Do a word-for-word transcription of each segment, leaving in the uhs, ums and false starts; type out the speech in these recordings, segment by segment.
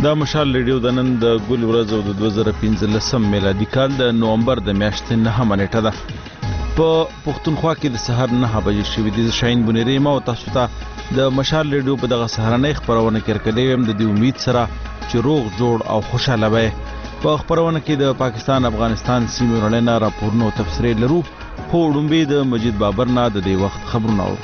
دا مشال ریډیو د نن د ګل ورځ او د دوه زره پنځلسم میلادي کال د نومبر د میاشتې نهمه نیټه ده. په پښتونخوا کې د سهار نهه بجې شوې دي. شاهین بونیری ما او تاسو ته د مشال ریډیو په دغه سهارنۍ خپرونه کې ورکړی یم د دې امید سره چې روغ جوړ او خوشاله وئ. په خپرونه کې د پاکستان افغانستان سیمې وړاندې راپورونه او تفسیرې لرو. خو وړاندې د مجید بابر نه د دې وخت خبرونه اورو.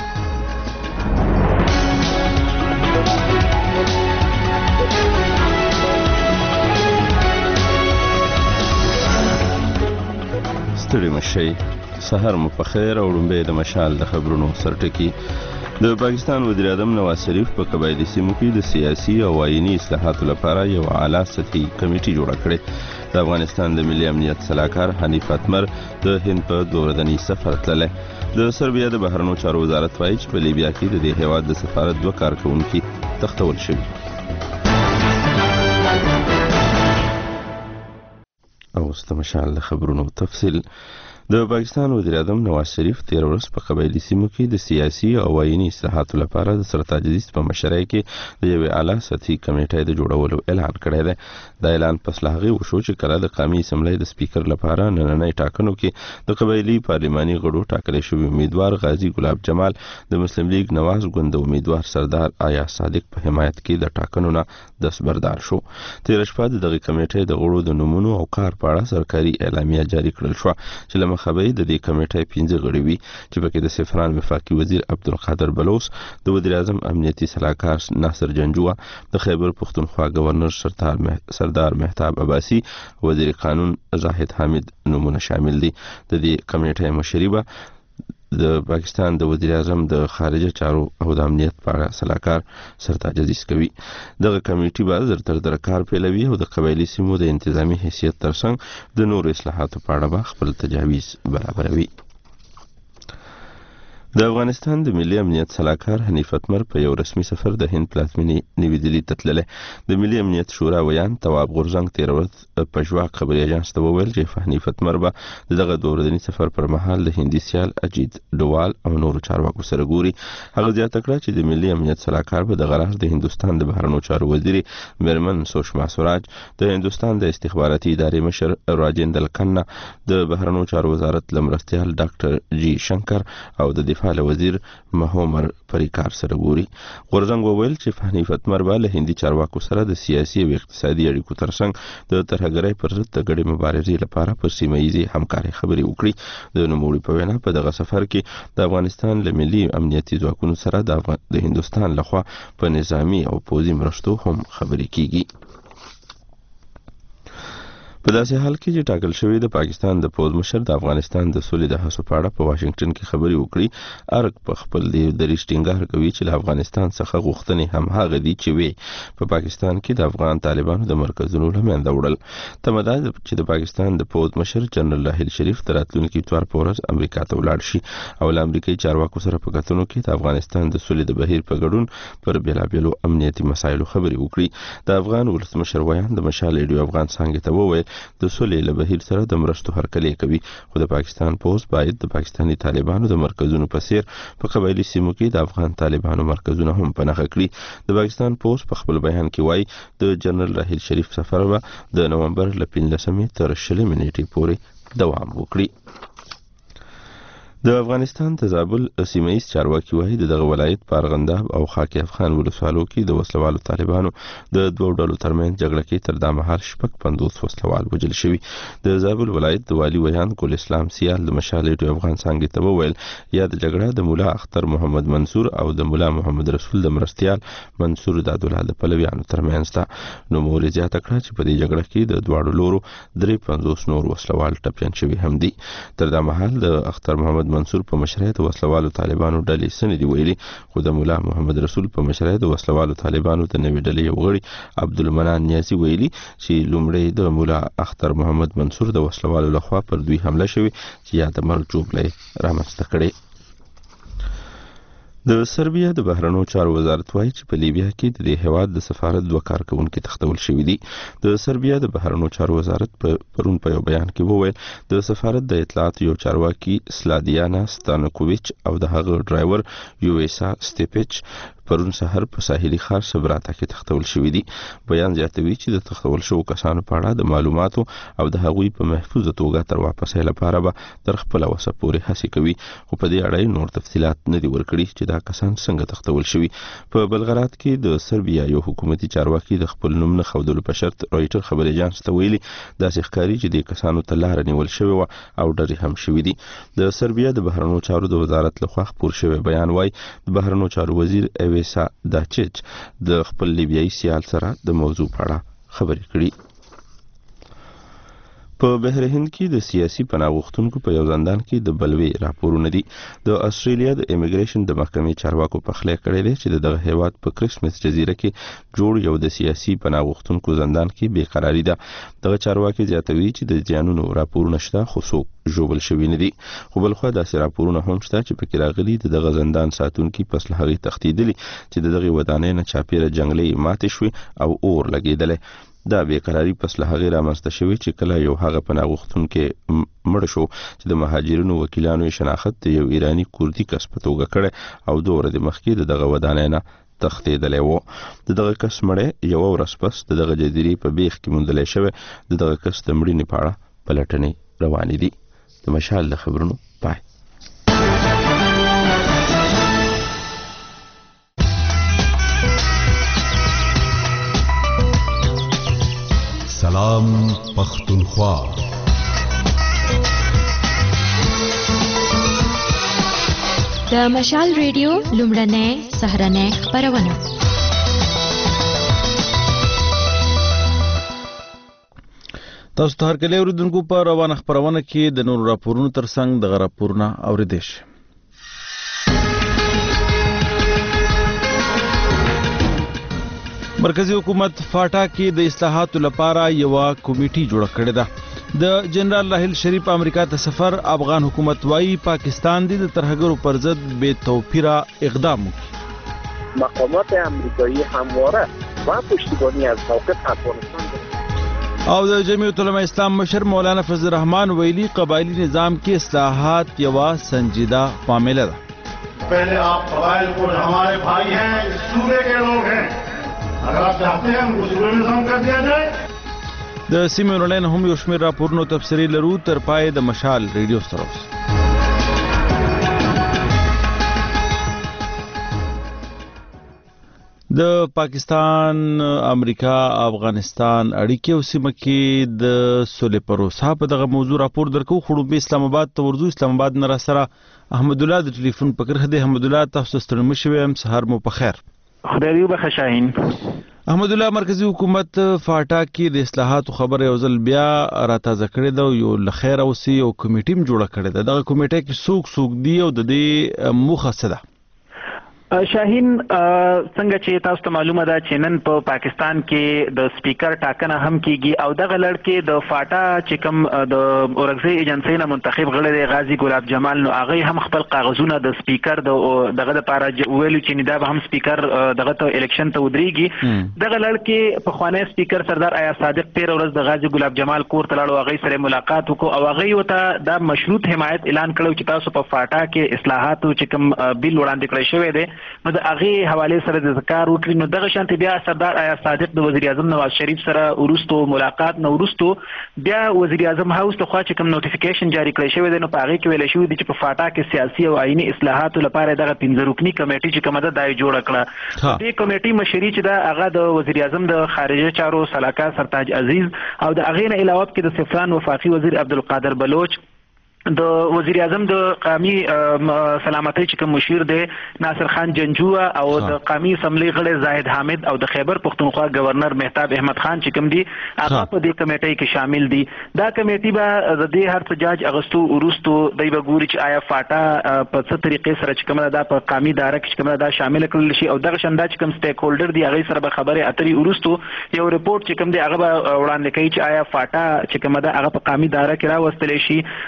ستړي مشئ، سهار مو په خیر. او وړاندې د مشال د خبرونو سرټکی. د پاکستان وزیر اعظم نواز شریف په قبایلی سیمو کې د سیاسي او آئینی اصلاحاتو لپاره یو اعلی سطحي کمیټه جوړه کړې. د افغانستان د ملي امنیت سلاکار حنیف اتمر د هند په دوه ورځني سفر تللی. د سربیا د بهرنیو چارو وزارت وایي چې په لیبیا کې د دې هیواد د سفارت دوه کارکونکي تښتول شوي. او اوس د مشال د خبرونو تفصیل. د پاکستان وزیر اعظم نواز شریف تیر ورځ په قبایلی سیمو کې د سیاسي او آئینی اصلاحاتو لپاره د سرتاج عزیز په مشرۍ کې د یوې اعلی سطحي کمیټې د جوړولو اعلان کړی دی. دا اعلان پس له هغې وشو چې کله د قومي اسمبلۍ د سپیکر لپاره نننۍ ټاکنو کې د قبایلي پارلماني غړو ټاکلی شوي امیدوار غازي ګلاب جمال د مسلم لیگ نواز ګوند امیدوار سردار آیا صادق په حمایت کې د ټاکنو نه دستبردار شو. تېره شپه د دغې کمیټې د غړو د نومونو او کار په اړه سرکاري اعلامیه جاري کړل شوه چې له خبرې د دې کمیټې پنځه غړي وي چې پکې د سفران وفاقي وزیر عبدالقادر بلوچ، د وزیر اعظم امنیتي سلاکار ناصر جنجوه، د خیبر پختونخوا گورنر سردار مهتاب عباسي، وزیر قانون زاهد حامد نومونه شامل دي. د دې کمیټې مشري به د پاکستان د وزیر اعظم د خارجه چارو او د امنیت په اړه سلاکار سرتاج عزیز کوي. دغه کمیټې به زر تر زره کار پیلوي او د قبایلی سیمو د انتظامی حیثیت ترڅنګ د نورو اصلاحاتو په اړه به خپل تجاویز برابروي. د افغانستان د ملي امنیت سلاکار حنیف اتمر په یو رسمي سفر د هند پلازمینې نوي دهلي ته تللی. د ملي امنیت شورا ویان تواب غورزنګ تېره ورځ په ژواک خبري اژانس ته وویل چې حنیف اتمر به دغه دوه ورځني سفر پر مهال د هندي سیال اجیت ډوال او نورو چارواکو سره ګوري. هغه زیاته کړه چې د ملي امنیت سلاکار به دغه راز د هندوستان د بهرنیو چارو وزیر میرمن سوشما سوراج، د هندوستان د استخباراتي ادارې مشر راجندر کھنہ، د بهرنیو چارو وزارت لمرستیال ډاکټر جی شنکر او د دفاع وزیر مهومر پریکار سره ګوري. غورزنګ وویل چې حنیف اتمر به له هندي چارواکو سره د سیاسي او اقتصادي اړیکو ترڅنګ د ترهګرۍ پر ضد د ګډې مبارزې لپاره پر سیمه ییزې همکارۍ خبرې وکړي. د نوموړي په وینا په دغه سفر کې د افغانستان له ملي امنیتي ځواکونو سره د هندوستان لخوا په نظامي او پوځي مرستو هم خبرې کیږي. په داسې حال کې چې ټاکل شوی د پاکستان د پوځ مشر د افغانستان د سولې د هڅو په اړه په واشنگټن کې خبرې وکړي، ارګ په خپل دریځ ټینګار کوي چې له افغانستان څخه غوښتنې هم هغه دي چې وي په پاکستان کې د افغان طالبانو د مرکزونو له منځه وړل. تمه ده چې د پاکستان د پوځ مشر جنرال راحیل شریف تر راتلونکي اتوار په ورځ امریکا ته ولاړ شي او له امریکایي چارواکو سره په کتنو کې د افغانستان د سولې د بهیر په ګډون پر بېلابېلو امنیتي مسایلو خبرې وکړي. د افغان ولسمشر ویان د مشال ریډیو افغان څانګې ته وویل د سولې له بهیر سره د مرستو هرکلی کوي، خو د پاکستان پوځ باید د پاکستاني طالبانو د مرکزونو په څیر په قبایلی سیمو کې د افغان طالبانو مرکزونه هم په نښه کړي. د پاکستان پوځ په خپل بیان کې وایي د جنرال راحیل شریف سفر به د نومبر له پنځلسمې تر شلمې نیټې پورې دوام وکړي. د افغانستان د زابل سیمه ییز چارواکي وایي د دغه ولایت په ارغنداب او خاک افغان ولسوالو کې د وسلوالو طالبانو د دوه ډلو ترمنځ جګړه کې تر دا مهال شپږ پنځوس وسلوال وژل شوي. د زابل ولایت د والي ویان ګل اسلام سیال د مشال ریډیو افغان څانګې ته وویل یا د جګړه د مولا اختر محمد منصور او د مولا محمد رسول د مرستیال منصور دادولا د پلویانو ترمنځ ده. نو موري زیاته کړه چې په دې جګړه کې د دواړو لورو درې پنځوس نور وسلوال ټپیان شوي هم دي. تر دا مهال د اختر محمد منصور په مشرۍ د وسلوالو طالبانو ډلې سنې دی ویلي، خو د مولا محمد رسول په مشرۍ د وسلوالو طالبانو د نوې ډلې یو غړي عبدالمنان نیازي ویلي چې لومړی د مولا اختر محمد منصور د وسلوالو لخوا پر دوی حمله شوې چې یا د مرګ جوړه رامنځته کړې. د سربیا د بهرنیو چارو وزارت وایي چې په لیبیا کې د دې هیواد د سفارت دوه کارکونکي تښتول شوي دي. د سربیا د بهرنیو چارو وزارت په پرون په یو بیان کې وویل د سفارت د اطلاعاتو یو چارواکي سلادیانا ستانکوویچ او د هغه ډرایور یویسا سټیپچ پرون سحر په ساحلي ښار صبراته کې تختول شوې دي. بیان زیاتوي چې د تختول شوو کسانو په اړه د معلوماتو او د هغوی په محفوظه توګه تر واپسۍ لپاره به تر خپله وسه پورې هڅې کوي، خو په دې اړه نور تفصیلات نه دي ورکړي چې دا کسان څنګه تختول شوي. په بلغراد کې د سربیا یو حکومتي چارواکي د خپل نوم نه ښودلو په شرط رویټر خبري اژانس ته ویلي داسې ښکاري چې د کسانو ته لاره نیول شوې وه او ډزې هم شوې دي. د سربیا د بهرنیو چارو د وزارت لخوا خپور شوی بیان وايي د بهرنیو چارو وزیر ایویسا داچیچ د خپل لیبیایي سیال سره د موضوع په اړه خبرې کړي. په بحر هند کې د سیاسي پناه غوښتونکو په یو زندان کې د بلوې راپورونه دي. د استرالیا د امیګریشن د محکمې چارواکو پخلی کړی دی چې دغه هیواد په کریسمس جزیره کې جوړ یو د سیاسي پناه غوښتونکو زندان کې بیقراري ده. دغه چارواکي زیاتوي چې د زیانونو راپورونه شته خو څوک ژوبل شوي نه دي، خو بلخوا داسې راپورونه هم شته چې پکې راغلي د دغه زندان ساتونکي پس له هغې تښتېدلي چې د دغې ودانۍ نه چاپېره جنګلې ماتې شوې او اور لګېدلی. دا بیقراري پس له هغې رامنځته شوې چې کله یو هغه پناه غوښتونکی مړ شو چې د مهاجرینو وکیلانو یې شناخت د یو ایراني کوردي کس په توګه کړی او دوه ورځې مخکې د دغه ودانۍ نه تښتېدلی و. د دغه کس مړی یوه ورځ پس د دغه جزیرې په بیخ کې موندلی شوی. د دغه کس د مړینې په اړه پلټنې روانې دي. د مشال د خبرونو پای. سلام پختونخوا. د مشال ریډیو لومړنۍ سهارنۍ خپرونه. تاسو ته هرکلی اوریدونکو په روانه خپرونه کې د نورو راپورونو ترڅنګ دغه راپورونه اوریدئ شي. مرکزی حکومت فاټا کې د اصلاحاتو لپاره یو کمیټي جوړه کړې ده. د جنرال راحیل شریف امریکا ته سفر افغان حکومت وايي پاکستان د ترهګرو پر ضد بے توپیره اقدام وکړي. مقامات امریکایی همواره با پشتیبانی از موقف افغانستان او د جمعیت علماء اسلام مشر مولانا فضل الرحمن ویلی قبایلی نظام کې اصلاحات یو سنجیدہ معاملہ ده. پہلے آپ قبائل کو ہمارے بھائی ہیں، اس صوبے کے لوگ ہیں، اگر آپ چاہتے ہیں ان کو صوبے نظام کر دیا جائے. د سیمې ورلین هم یو شمېر راپورونو تفسیري لرو تر پای د مشال ریډیو سره اوس. د پاکستان امریکا افغانستان اړیکې او سیمه کې د سولې پروسه په دغه موضوع راپور درکو. خړوبې اسلام آباد ته ورځو. اسلام آباد نه را سره احمد الله د ټلیفون په کرخه دی. احمد الله تاسو ستړي مشوي هم سحر مو په خیر. خدای دې وبخښي شاهین. احمد الله مرکزی حکومت فاټا کې د اصلاحاتو خبره یو ځل بیا را تازه کړې ده. یو لخیر اوسي یو کمیټه هم جوړه کړې ده. دغه کمیټه کې څوک څوک دی او د دې موخه څه ده؟ شاهین څنګه چې تاسو ته معلومه ده چې نن په پاکستان کې د سپیکر ټاکنه هم کیږي او دغه لړ کې د فاټا چې کوم د اورګزی ایجنسی نه منتخب غړی دی غازی ګلاب جمال، نو هغه هم خپل کاغذونه د سپیکر د دغه لپاره ویلو چې دا به هم سپیکر دغه ته الیکشن ته ودرېږي. دغه لړ کې پخوانی سپیکر سردار آیا صادق تیر ورځ د غازی ګلاب جمال کور ته لاړو، هغه سره ملاقات وکړو او هغه ورته دا مشروط حمایت اعلان کړو چې تاسو په فاټا کې اصلاحاتو چې کوم بیل وړاندې کړی شوی دی نو د هغې حوالې سره د ذکر وکړي. نو دغه شانتې بیا سردار آیا صادق د وزیر اعظم نواز شریف سره وروستو ملاقات نه وروستو بیا وزیر اعظم هاوس ته خوا چې کوم نوټیفیکیشن جاری کړی شوی دی نو په هغې کې ویلی شوي دي چې په فاټا کې سیاسي او آئیني اصلاحاتو لپاره دغه پنځه رکني کمیټي چې کومه ده دا یې جوړه کړه. دې کمیټي مشري چې ده هغه د وزیر اعظم د خارجه چارو سلاکار سرتاج عزیز او د هغې نه علاوه کې د سفران وفاقي وزیر عبدالقادر بلوچ، د وزیر اعظم د قومي سلامتۍ چې کوم مشیر دی ناصر خان جنجوه او د قومي اسمبلی غړی زاهد حامد او د خیبر پښتونخوا گورنر مهتاب احمد خان چې کوم دي هغه په دې کمیټې کې شامل دي. دا کمیټې به د دې هر څه جاج اغستو وروستو دوی به ګوري چې آیا فاټا په څه طریقې سره چې کومه دا په قومي دایره کې چې کومه دا شامل کړل شي او دغه شان دا چې کوم سټیک هولډر دي هغه سره به خبرې اترې وروستو یو ریپورت چې کوم دی هغه به وړاندې کوي چې آیا فاټا چې کومه دا هغه په قومي دایره کې راوستل شي او د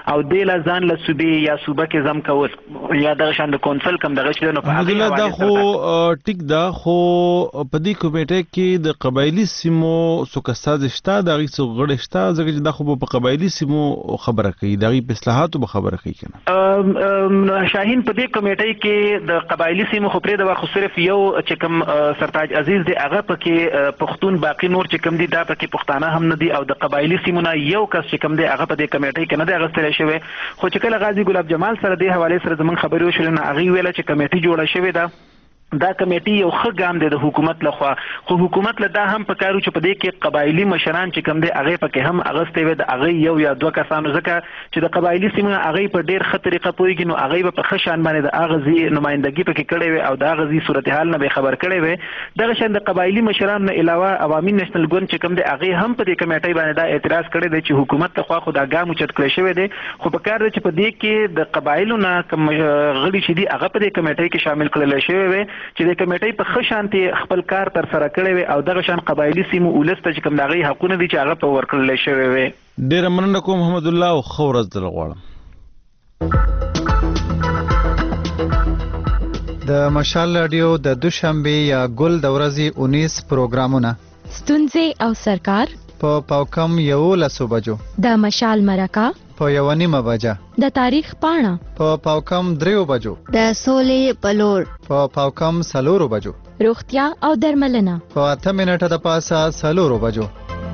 بیل ځان له صوبې یا صوبه کې زم کول یا د شان د کونسل کم دغه شنو په هغه دا خو ټیک دا خو په دې کمیټه کې د قبایلی سیمو سوکستاد شته د غي څو غړي شته ځکه چې دا خو په قبایلی سیمو خبره کوي د غي په اصلاحاتو به خبره کوي کنه شاهین په دې کمیټه کې د قبایلی سیمو خو پرې د واخ صرف یو چې کوم سرتاج عزیز دی هغه پکې پښتون باقی نور چې کوم دي دا پکې پښتانه هم نه دي او د قبایلی سیمونه یو کس چې کوم دی هغه په دې کمیټه کې نه دی اغستل شوی خو چې کله غازی ګلاب جمال سره د حواله سره زمون خبري وشول نه هغه ویل چې کمیټه جوړه شوې ده دا کمیټي یو ښه ګام دی د حکومت لخوا خو حکومت له دا هم پکارو چې په دې کې قبایلی مشران چې کوم دی هغه پکې هم اغستې وي د هغه یو یا دوه کسانو ځکه چې د قبایلی سیمه هغه په ډېر ښه طریقه پوهیږي نو هغه په ښه شان باندې د اغزي نمائندګي پکې کړې وي او د اغزي صورتحال نه به خبر کړې وي دغه شان د قبایلی مشران نه علاوه عوامي نېشنل ګوند چې کوم دی هغه هم په دې کمیټې باندې دا اعتراض کړی دی چې حکومت لخوا خو دا ګام اوچت کړی شوی دی خو په کار دی چې په دې کې د قبایلو نه کوم غړي چې دي هغه په دې کمیټې کې شامل کړل شوی وي چې د کمیټې په خشانتي خپل کار تر سره کړی وي او دغه شان قبایلی سیمو ولست چې کوم دغه حقونه دي چې هغه په ورکړل شوی وي ډیر مننه کوم محمد الله او خورز دل غواړم د مشال رادیو د دوشنبه یا ګل د ورځې انیس پروګرامونه ستونزې او سرکار په پاوکم یو لسو بجو د مشال مرکه په یو نیمه بجه د تاریخ پاڼه په پاوکم دریو بجو د سولې بلور په پاوکم سلورو بجو روغتیا او درملنه په اته منټه د پاسه سلورو بجو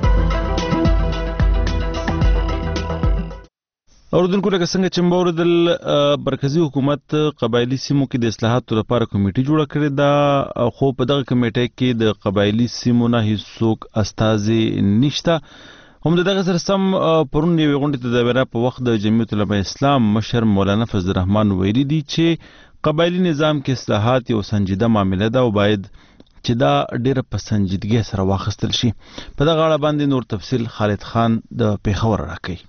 اوردونکو لکه څنګه چې مور د مرکزی حکومت قبایلی سیمو کې د اصلاحاتو لپاره کمیټه جوړه کړې ده خو په دغه کمیټه کې د قبایلی سیمو نه هیڅوک استازي نشته هم دغه سره سم پرون یو غونډه ته د بیره په وخت د جمعیت العلماء اسلام مشر مولانا فضل الرحمن ویلي دي چې قبایلی نظام کې اصلاحات یو سنجیده معامله ده او باید چې دا ډیره په سنجیدګۍ سره واخیستل شي په دغه اړه باندې نور تفصیل خالد خان د پیښور راکوي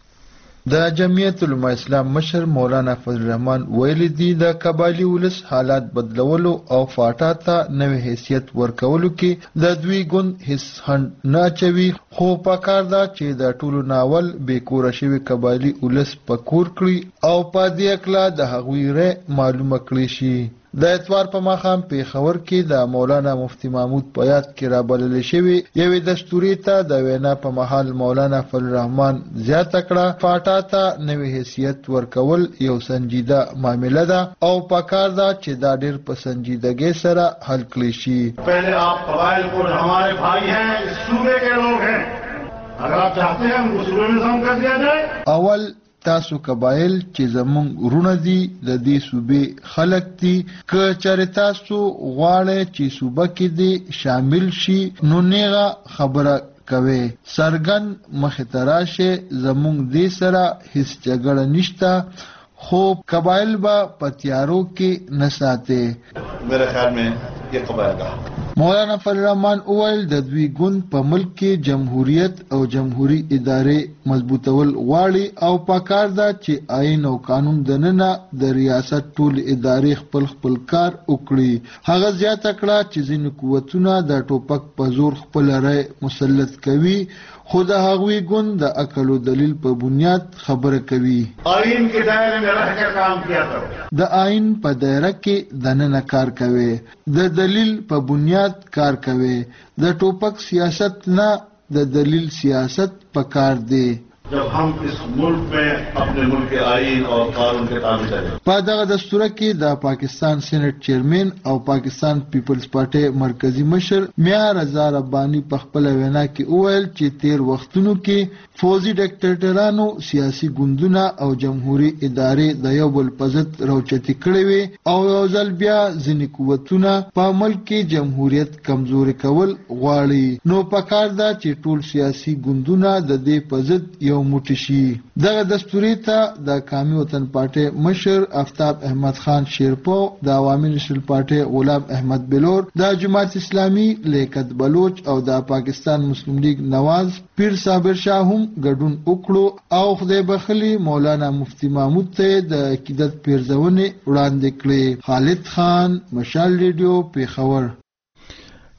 د جمعیت العلماء اسلام مشر مولانا فضل الرحمن ویلي دي د قبایلی ولس حالات بدلولو او فاټا ته نوې حیثیت ورکولو کې د دوی ګوند هیڅ هند نه اچوي خو پکار ده چې د ټولو ناول بېکوره شوي قبایلی ولس په کور کړي او په دې اکلا د هغوی رې معلومه کړي شي د اتوار په ماښام پیښور کې د مولانا مفتی محمود په یاد کې رابلل شوی یوې دستوري ته د وینا په محل مولانا فضل الرحمن زیاته کړه فاټا ته نوې حیثیت ورکول یو سنجیده معامله ده او پکار ده چې دا ډېر په سنجیدګۍ سره حل کړی شي پہلے آپ قبائل کو ہمارے بھائی ہیں اس صوبے کے لوگ ہیں اگر آپ چاہتے ہیں ان کو صوبے میں نظام کر دیا جائے اول تاسو قبایل چې زمونږ ورونه دي د دې صوبې خلک دي که چېرې تاسو غواړئ چې صوبه کې دې شامل شي نو نیغه خبره کوي سرګن مخې ته راشئ زمونږ دې سره هیڅ جګړه نشته خو قبایل به په تیارو کې نه ساتي میرے خیال میں یہ قبائل کا مولانا فضل الرحمن اول د دوی ګوند په ملک کې جمهوریت او جمهوری ادارې مضبوطول غواړي او پکار ده چې آئین او قانون دننه د ریاست ټول ادارې خپل خپل کار وکړي هغه زیاته کړه چې ځینې قوتونه د ټوپک په زور خپل رای مسلط کوي خو د هغوی ګوند د عقل او دلیل په بنیاد خبره کوي آئین کے دائرے میں رہ کر کام کیا کرو د آئین په دایره کې دننه کار کوي د دلیل په بنیاد کار کوي د ټوپک سیاست نه د دلیل سیاست پکار دی جب ہم اس ملک میں اپنے ملک کے آئین اور قانون کے تابع چلے په دغه دستور کې د پاکستان سېنات چیرمن او پاکستان پیپلز پارټي مرکزی مشر میا رضا ربانی په خپل وینا کې وویل چې تیر وختونو کې فوزي ډیکټیټرانو سیاسي ګوندونه او جمهوریت ادارې د یو بل په ضد راوچتي کړې وي او یو ځل بیا ځینې قوتونه په ملک کې جمهوریت کمزوري کول غواړي نو پکار ده چې ټول سیاسي ګوندونه د دې په ضد یو موټی شي دغه دستوري ته د قومي وطن پارټي مشر آفتاب احمد خان شیرپو د عوامي نېشنل پارټي غلام احمد بلور د جماعت اسلامي لیاقت بلوچ او د پاکستان مسلم لیگ نواز پیر صابر شاه هم ګډون وکړو او خدای بخلي مولانا مفتی محمود ته د عقیدت پیرزونه وړاندې کړې خالد خان مشال ریډیو پیښور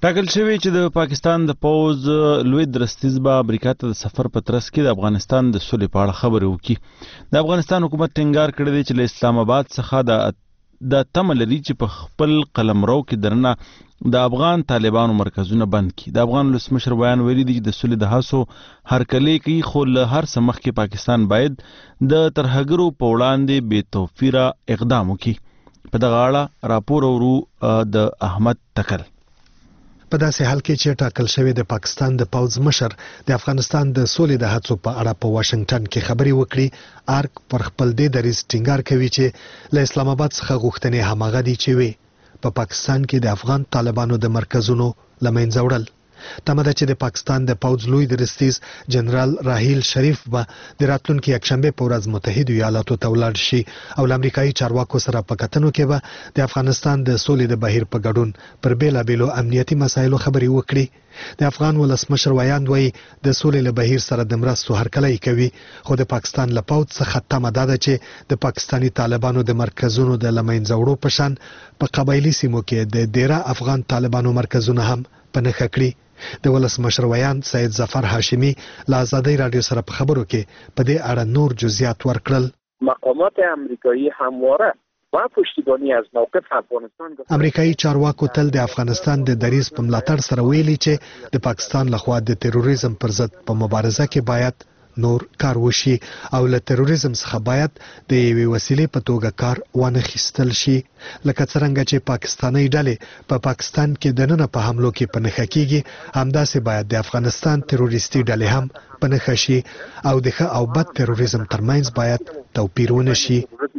ټاکل شوی چې د پاکستان د پوز لوی درستیز به امریکا ته د سفر په ترڅ کې د افغانستان د سولې په اړه خبرې وکړي. د افغانستان حکومت ټینګار کړی دی چې له اسلام آباد څخه د د تمه لري چې په خپل قلمرو کې درنه د افغان طالبانو مرکزونه بند کړي. د افغان ولسمشر بیان ویلي دی چې د سولې د هڅو هرکلی کوي، خو له هر څه مخکې پاکستان باید د ترهګرو په وړاندې بې توفیره اقدام وکړي. په دغه اړه راپور اورو د احمد تکل. په داسې حال کې چې ټاکل شوی د پاکستان د پوز مشر د افغانستان د سولې د هڅو په اړه په واشنگټن کې خبرې وکړي، ارک پر خپل دې دریځ ټینګار کوي چې له اسلام آباد څخه غوښتنې هماغه دي چې وي په پاکستان کې د افغان طالبانو د مرکزونو له منځه وړل. تمه ده چې د پاکستان د پوز لوی درستیز جنرال راحیل شریف به د راتلونکي یکشنبه په ورځ متحده ایالاتو ته ولاړ شي او له امریکایي چارواکو سره په کتنو کې به د افغانستان د سولې د بهیر په ګډون پر بیلابیلو امنیتي مسایلو خبرې وکړي. د افغان ولسمشر ویاند وایي د سولې له بهیر سره د مرستو هرکلی کوي، خو د پاکستان له پوز څخه تمه ده چې د پاکستاني طالبانو د مرکزونو د له منځه وړو په شان په قبایلي سیمو کې د ډیره افغان طالبانو مرکزونه هم په نښه کړي. د ولسمشر ویاند سید ظفر هاشمی له آزادۍ رادیو سره په خبرو کې په دې اړه نور جزئیات ورکړل. مقامات امریکایی همواره با پشتیبانی از موقف افغانستان امریکایي چارواکو تل د افغانستان د دریځ په ملاتړ سره ویلي چې د پاکستان لخوا د تروریزم پر ضد په مبارزه کې باید نور کار وشي او له تروریزم څخه باید د یوې وسیلې په توګه کار وانه خیستل شي، لکه څرنګه چې پاکستاني ډلې په پاکستان کې د نن په حملو کې په نښه کیږي، همداسې باید د افغانستان تروریستي ډلې هم په نښه شي او د ښه او بد تروریزم ترمنځ باید توپیر ونه شي.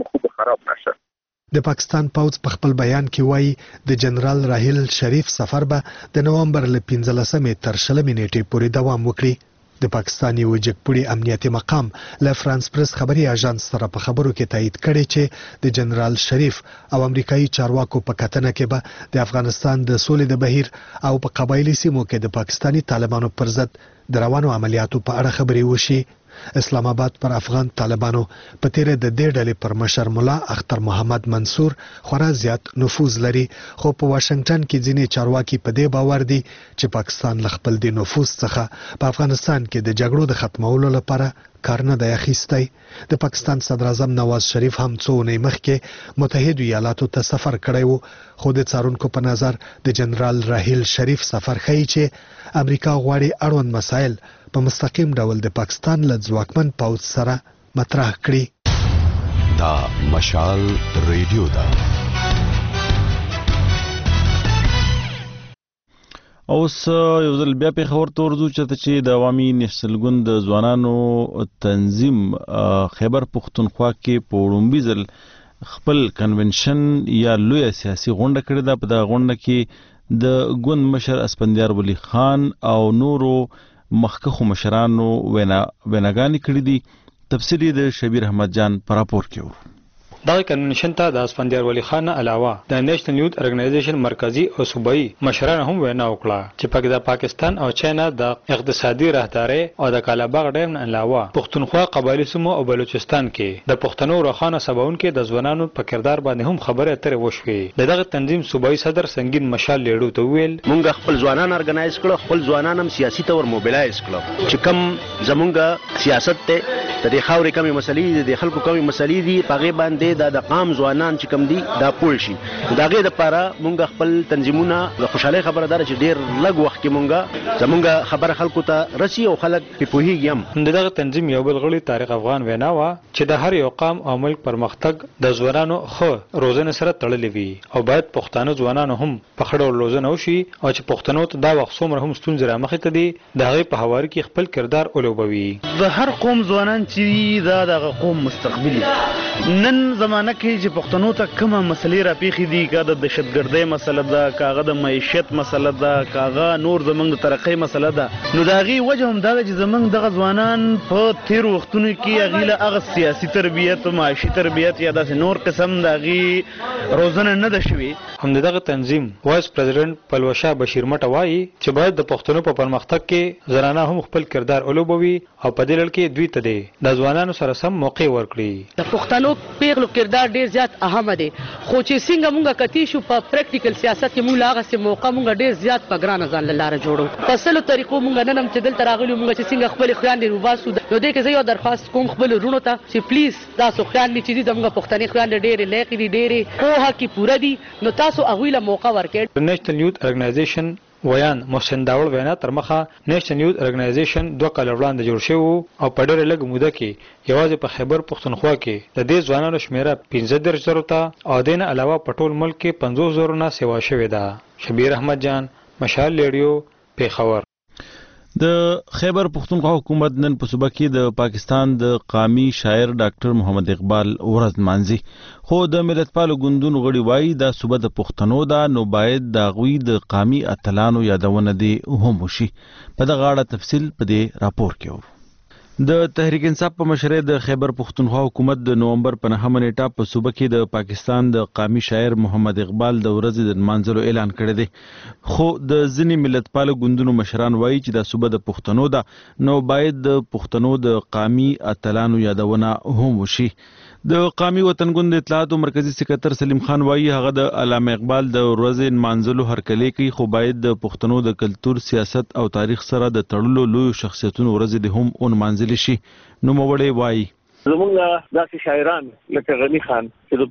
د پاکستان پوز په خپل بیان کې وایي د جنرال راحیل شریف سفر به د نومبر له پنځلسمې تر شلمې نیټې پورې دوام وکړي. د پاکستان یو جګپوړي امنیتي مقام له فرانس پریس خبري اژانس سره په خبرو کې تایید کړي چې د جنرال شریف او امریکایي چارواکو په کتنه کې به د افغانستان د سولې د بهیر او په قبایلي سیمو کې د پاکستاني طالبانو پر ضد د روانو عملیاتو په اړه خبرې وشي. اسلام آباد پر افغان طالبانو په تیره د دې ډلې پر مشر مولا اختر محمد منصور خورا زیات نفوذ لري، خو په واشنگټن کې ځینې چارواکي په دې باور دي چې پاکستان له خپل د نفوذ څخه په افغانستان کې د جګړو د ختمولو لپاره کار نه دی اخیستی. د پاکستان صدر اعظم نواز شریف هم څو اونۍ مخکې متحده ایالاتو ته سفر کړی و، خو د څارونکو په نظر د جنرال راحیل شریف سفر ښیي چې امریکا غواړي اړوند مسایل په مستقیم ډول د پاکستان له ځواکمن پوځ سره مطرح کړي. دا مشال ریډیو ده. اوس یو ځل بیا په خبر ته ورځو چې د عوامي نېشنل ګوند د ځوانانو تنظیم خیبر پښتونخوا کې په وړومبي ځل خپل کنونشن یا لوی سیاسي غونډه کړې ده. په دغه غونډه کې د ګوند مشر اسپندیار ولی خان او نورو مخکښو مشرانو ویناګانې کړې دي. تفصیل د شبیر احمد جان پر راپور کې ورو. دغه کنونشن ته د اسپندیار ولی خان علاوه د نېشنل یوث ارګنایزیشن مرکزی او صوبایي مشران هم وینا وکړه چې په پاکستان او چاینا د اقتصادي راهداري او د کالاباغ ډیم علاوه پښتونخوا قبایلی سیمو او بلوچستان کې د پښتنو روخانه سباون کې د ځوانانو په کردار باندې هم خبره اترې وشوې. دغه تنظیم صوبایي صدر سنگین مشال لیړو ته ویل مونږ خپل ځوانان ارګنایز کړو، خپل ځوانان هم سیاسي تور موبلایز کړو چې کم زمونږ سیاست ته د خاورې کمی مسلې د خلکو کمی مسلې دي پغه باندې د قام ځوانان چې کم دي دا پول شي. دا غي د لپاره مونږ خپل تنظیمونه د خوشاله خبردار چې ډیر لږ وخت کې مونږ زمونږ خبره خلکو ته رسي او خلک په پوهیږي هم. دغه تنظیم یو بل غړي طارق افغان وینا وا چې د هر یو قام او ملک پرمختګ د ځوانانو خو روزنه سره تړلې وي او باید پښتانه ځوانانو هم په خړو روزنه وشي او چې پښتنو ته دا وخت څومره هم ستونزې رامخې ته دي د هغې په حواله کې خپل کردار ولوبوي. د هر قوم ځوانان چې دا د قوم مستقبل نن زمانه کې چې پښتنو ته کومه مسلې راپېښې دي، که د دهشتګردۍ مسله ده، کاغه د معیشت مسله ده، کاغه نور زمونږ د ترقۍ مسله ده، نو د هغې وجه هم دا ده چې زمونږ دغه ځوانان په تېرو وختونو کې هغې له هغه سیاسي تربیت، معاشي تربیت یا داسې نور قسم د هغې روزنه نه ده شوې. هم دغه تنظیم وایس پریزیډنټ پلوشه بشیر مټه وایي چې باید د پښتنو په پرمختګ کې زنانه هم خپل کردار ولوبوي او په دې لړ کې دوی ته د ځوانانو سره سم موقع ورکړي. د پښتنو پښتنو پیغلو کردار ډیر زیات اهم دی خو چې څنګه مونږه کتی شو په پریکټیکل سیاست کې مونږ لاغه سي موقع مونږ ډیر زیات په ګران ځان لاره جوړو په سلو طریقو مونږ نن هم چې دلته راغلي مونږ چې څنګه خپل خويندې روباسو نو دې کې زه یو درخواست کوم خپل ورونو ته چې پلیز تاسو خويندې چې زموږ پښتني خويندې ډېرې لیکي دي ډېرې پوهه کې پوره دي نو تاسو هغوی له موقع ورکړئ. نېشنل یوث ارګنایزیشن ویان محسن داوړ وینا تر مخه نېشنل یوث ارګنایزیشن دوه کاله وړاندې جوړ شوی او په ډېره لږه موده کې یوازې په خیبر پښتونخوا کې د دې ځوانانو شمیره پنځه دېرش زرو ته او دې نه علاوه په ټول ملک کې پنځوس زرو نه سیوا شوې ده. شبیر احمد جان، مشال ریډیو، پیښور. د خیبر پښتونخوا حکومت نن په صوبه کې د پاکستان د قامي شاعر ډاکټر محمد اقبال ورځ مانځي خو د ملتپالو ګوندونو غړي وایي دا صوبه د پښتنو ده نو باید د هغوی د قامي اتلانو یادونه دې هم وشي. په دغه اړه تفصیل په دې راپور کې و. د تحریک انصاف په مشرۍ د خیبر پښتونخوا حکومت د نومبر په نهمه نیټه په صوبه کې د پاکستان د قامي شاعر محمد اقبال د ورځې د نمانځلو اعلان کړی دی خو د ځینې ملتپالو ګوندونو مشران وایي چې دا صوبه د پښتنو ده نو باید د پښتنو د قامي اتلانو یادونه هم وشي. د قامي وطن ګوند اطلاعاتو مرکزی سکرټر سلیم خان وایي هغه د علامه اقبال د ورځې نمانځلو هرکلی کوي خو باید د پښتنو د کلتور، سیاست او تاریخ سره د تړلو لوی شخصیتونو ورځې د هم ونمانځل شي. نوموړی وایي زمونږ داسې شاعران لکه غني خان چې د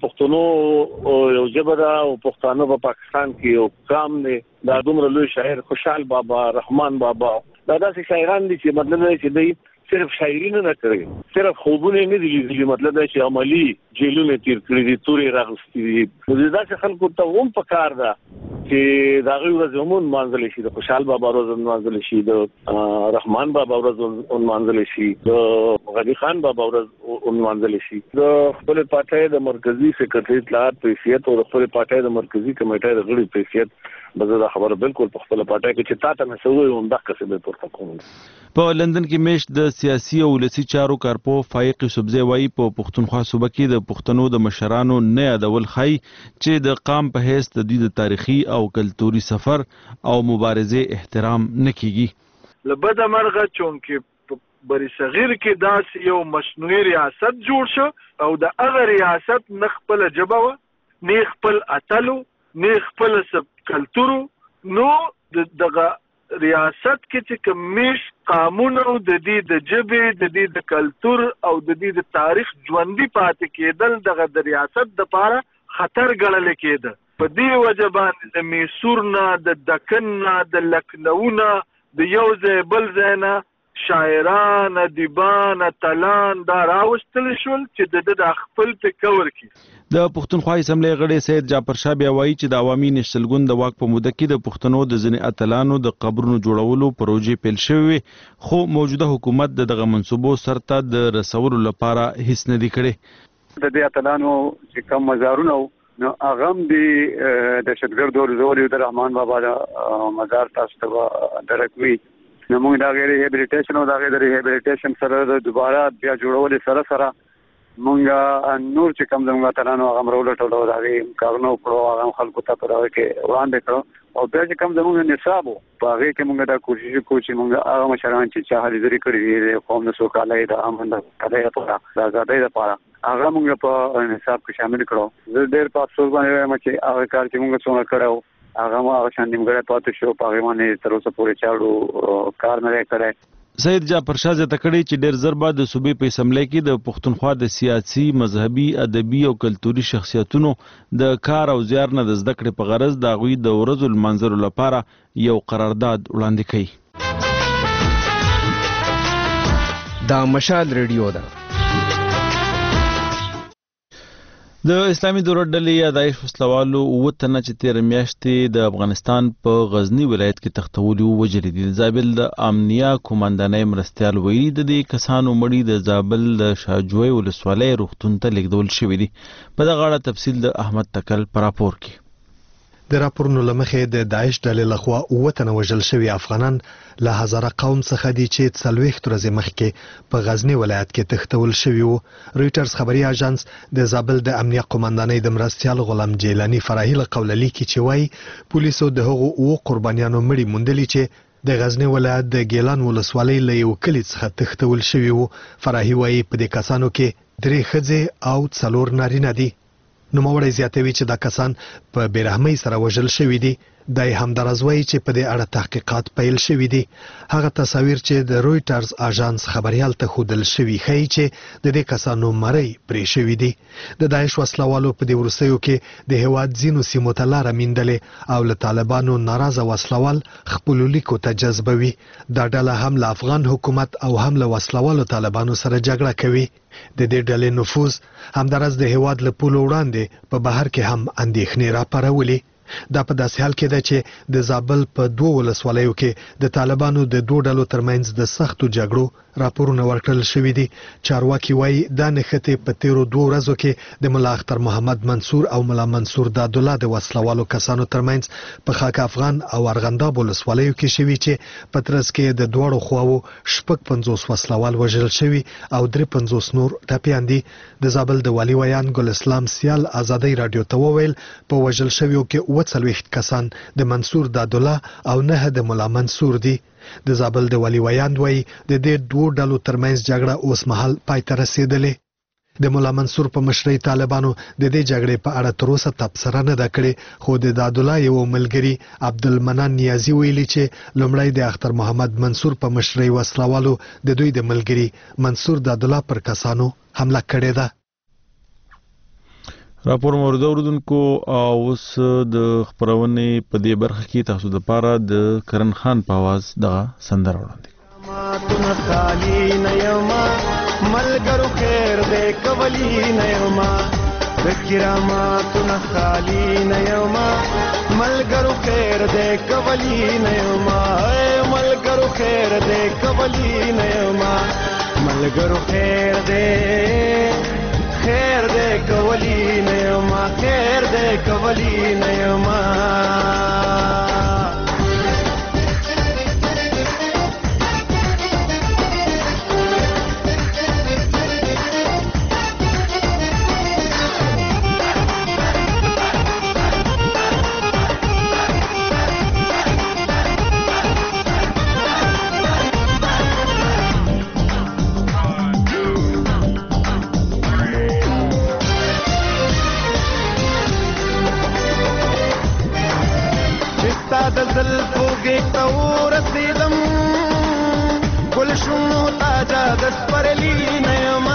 پښتنو یو ژبه ده او پښتانه په پاکستان کې یو قام دی، دا دومره لوی شاعر خوشحال بابا، رحمان بابا، دا داسې شاعران دي چې مطلب دی چې دوی صرف شاعري نه کړي، صرف خوبونه نه دي لیدلي، مطلب دی چې عملی جیلونه تیر کړي دي، تورې راغستې دي. نو داسې خلکو ته هم پکار ده چې د هغوی ورځ هم ونمانځلی شي، د خوشحال بابا ورځ ونمانځلی شي، د رحمان بابا ورځ ونمانځلی شي، د غني خان بابا ورځ ونمانځلی شي. د خپل پارټۍ د مرکزی سکرټري اطلاعات په حیثیت او د خپل پارټۍ د مرکزی کمیټې د غړي په حیثیت به زه دا خبره بالکل په خپله پارټۍ کې چې تا ته مې څه ووایي همدغسې به یې پورته کوم. په لندن کې میشت د سیاسي او ولسي چارو کارپو فایق یوسفزی وایي په پښتونخوا صوبه کې د پښتنو د مشرانو نه یادول ښایي چې د قام په حیث د دوی د تاریخي او کلتوري سفر او مبارزې احترام نه کیږي. له بده مرغه چونکې په بری صغیر کې داسې یو مصنوعي ریاست جوړ شو او د هغه ریاست نه خپله ژبه وه، نه خپل اتلو، نه خپل کلتورو، نو دغه ریاست کې چې کوم میش قانون او د دې د ژبې، د دې د کلتور او د دې د تاریخ ژوندي پاتې کېدل دغه د ریاست دپاره خطر ګڼل کېده. په دې وجه باندې د میسور نه، د دکن نه، د لکنو نه، د یو ځای بل ځای نه شاعران، ادیبان، اتلان دا راوستل شول چې د د خپل فکر کې. د پښتونخوا اسمبلی غړی سید جعفر شاه بیا وایي چې د عوامي نېشنل ګوند د واک په موده کې د پښتنو د ځینې اتلانو د قبرونو جوړولو پروژې پیل شوې خو موجوده حکومت د دغه منصوبو سرته د رسولو لپاره هیڅ نه دی کړی. د دې اتلانو چې کوم مزارونه نو هغه هم د دهشتګردو ورزولي د رحمان بابا د مزار تاسو ته درکوي. نو موږ دا غیر ریهابیلیټیشن او دا غیر ریهابیلیټیشن سره دوباره بیا جوړول سره سره مونږ نور چې کوم زموږ اتلانو هغه مرول ټولو دا غي کارونه وکړو، هغه خلکو ته په راوي کې وړاندې کړو او بیا چې کوم زموږ نصاب په هغه کې مونږ دا کوشش کوو چې مونږ هغه مشران چې چا حاضري کړې دي قوم د سوکالۍ د امن د کړۍ لپاره د آزادۍ لپاره هغه مونږ په نصاب کې شامل کړو. زه ډېر په افسوس باندې وایم چې هغه کار چې مونږ څنګه کړو هغه ما شان نیمګړی پاتې شو، په هغې باندې تر اوسه پورې چاړو کار نه دی کړی. سید جعفر شاه زیاته کړې چې ډېر ژر به د صوبې په اسمبلی کې د پښتونخوا د سیاسي، مذهبي، ادبي او کلتوري شخصیتونو د کار او زیار نه د زده کړې په غرض د هغوی د ورځو لمانځلو لپاره یو قرارداد وړاندې کوي. دا مشال ریډیو ده. د اسلامي دولت ډلې یا داعش وسلوالو اووه تنه چې تېره میاشتې د افغانستان په غزني ولایت کې تښتولي وو وژلي دي. د زابل د امنیه قومندانۍ مرستیال ویلي د دې کسانو مړي د زابل د شاجوی ولسوالۍ روغتون ته لیږدول شوي دي. په دغه اړه تفصیل د احمد تکل په راپور کې. د راپورونو له مخې د داعش ډلې لخوا اووه تنه وژل شوي افغانان له هزاره قوم څخه دي چې څلوېښت ورځې مخکې په غزني ولایت کې تښتول شوي وو. رویټرز خبري اژانس د زابل د امنیه قومندانۍ د مرستیال غلام جیلاني فرحي له قوله لیکي چې وایي پولیسو د هغو اووه قربانیانو مړي موندلي چې د غزني ولایت د ګیلان ولسوالۍ له یو کلي څخه تښتول شوي وو. فرحي وایي په دې کسانو کې درې ښځې او څلور نارینه دي. نوموړی زیاتوي چې دا کسان په بېرحمۍ سره وژل شوي دي. دی همداراز وایي چې په دې اړه تحقیقات پیل شوي دي. هغه تصاویر چې د رویټرز اژانس خبریال ته ښودل شوي ښیي چې د دې کسانو مرۍ پرې شوي دي. د داعش وسلوالو په دې وروستیو کې د هېواد ځینو سیمو ته لاره میندلې او له طالبانو ناراضه وسلوال خپلو لیکو ته جذبوي. دا ډله هم له افغان حکومت او هم له وسلوالو طالبانو سره جګړه کوي. د دې ډلې نفوذ همداراز د هېواد له پولو وړاندې په بهر کې هم اندېښنې راپارولې. دا په داسې حال کې ده چې د زابل په دوه ولسوالیو کې د طالبانو د دوه ډلو ترمنځ د سختو جګړو راپورونه ورکړل شوي دي. چارواکي وایي دا نښتې په تیرو دوه ورځو کې د ملا اختر محمد منصور او ملا منصور دادالله د وسلوالو کسانو ترمنځ په خاک افغان او ارغنداب ولسوالیو کې شوي چې په ترڅ کې د دواړو خواوو شپږ پنځوس وسلوال وژل شوي او درې پنځوس نور ټپیان دي. د زابل د والي ویان ګل اسلام سیال ازادۍ راډیو ته وویل په وژل شویو کې اووه څلوېښت کسان د منصور دادالله او نه د ملا منصور دي. د زابل د والي ویان وایي د دې دوو ډلو ترمنځ جګړه اوس مهال پای ته رسېدلې. د ملا منصور په مشرۍ طالبانو د دې جګړې په اړه تر اوسه تبصره نه ده کړې، خو د دادالله یو ملګري عبدالمنان نیازي ویلي چې لومړی د اختر محمد منصور په مشرۍ وسلوالو د دوی د ملګري منصور دادالله پر کسانو حمله کړې ده. راپور مورد اوردونکو اوس د خبرونې په دې برخه کې تاسو د پاره د کرن خان په आवाज دغه سندره وړاندې ملګرو خیر دې کولی نه یما د کراماتو خالی نه یما ملګرو خیر دې کولی نه یما ملګرو خیر دې کولی نه یما ملګرو خیر دې خیر دې کولی نه یما خیر دې کولی نه یما د زلفو ګیتا ورسیدم ګل شونو تاجا د سپرلی نیما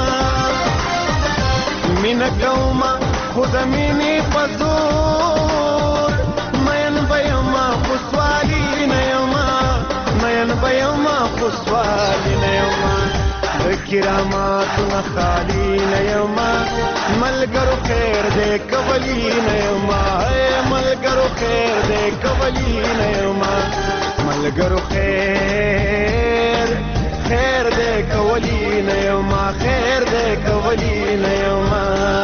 مینا کوما خود مینی پزور مین بیما خسوالی نیما مین بیما خسوالی نیما کراماتو خالی نیما ملګرو خیر دې کولی نیما ملګرو خیر دې کولی نیما ملګرو خیر خیر دې کولی نیما خیر دې کولی نیما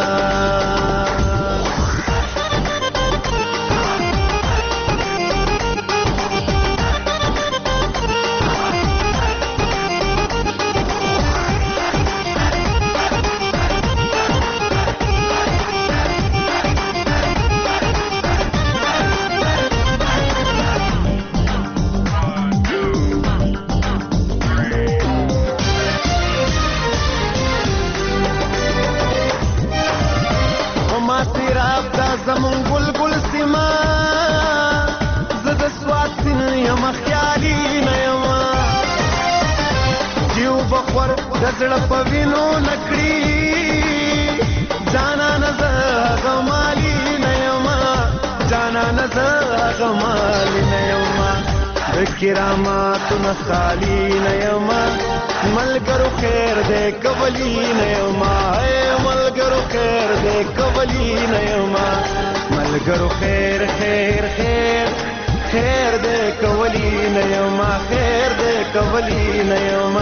زمون بلبل سما زد سوات یم خیالي نه یم جیو بخور دزړه پوینو نکړي جانا نزه غمالي نه یم جانا نزه غمالي نه یم د کراماتو خالی نه یم ملګرو خیر دې کولی نه یم ملګرو خیر دې کولی نه یم ملګرو خیر خیر خیر خیر دې کولی نه یم خیر دې کولی نه یم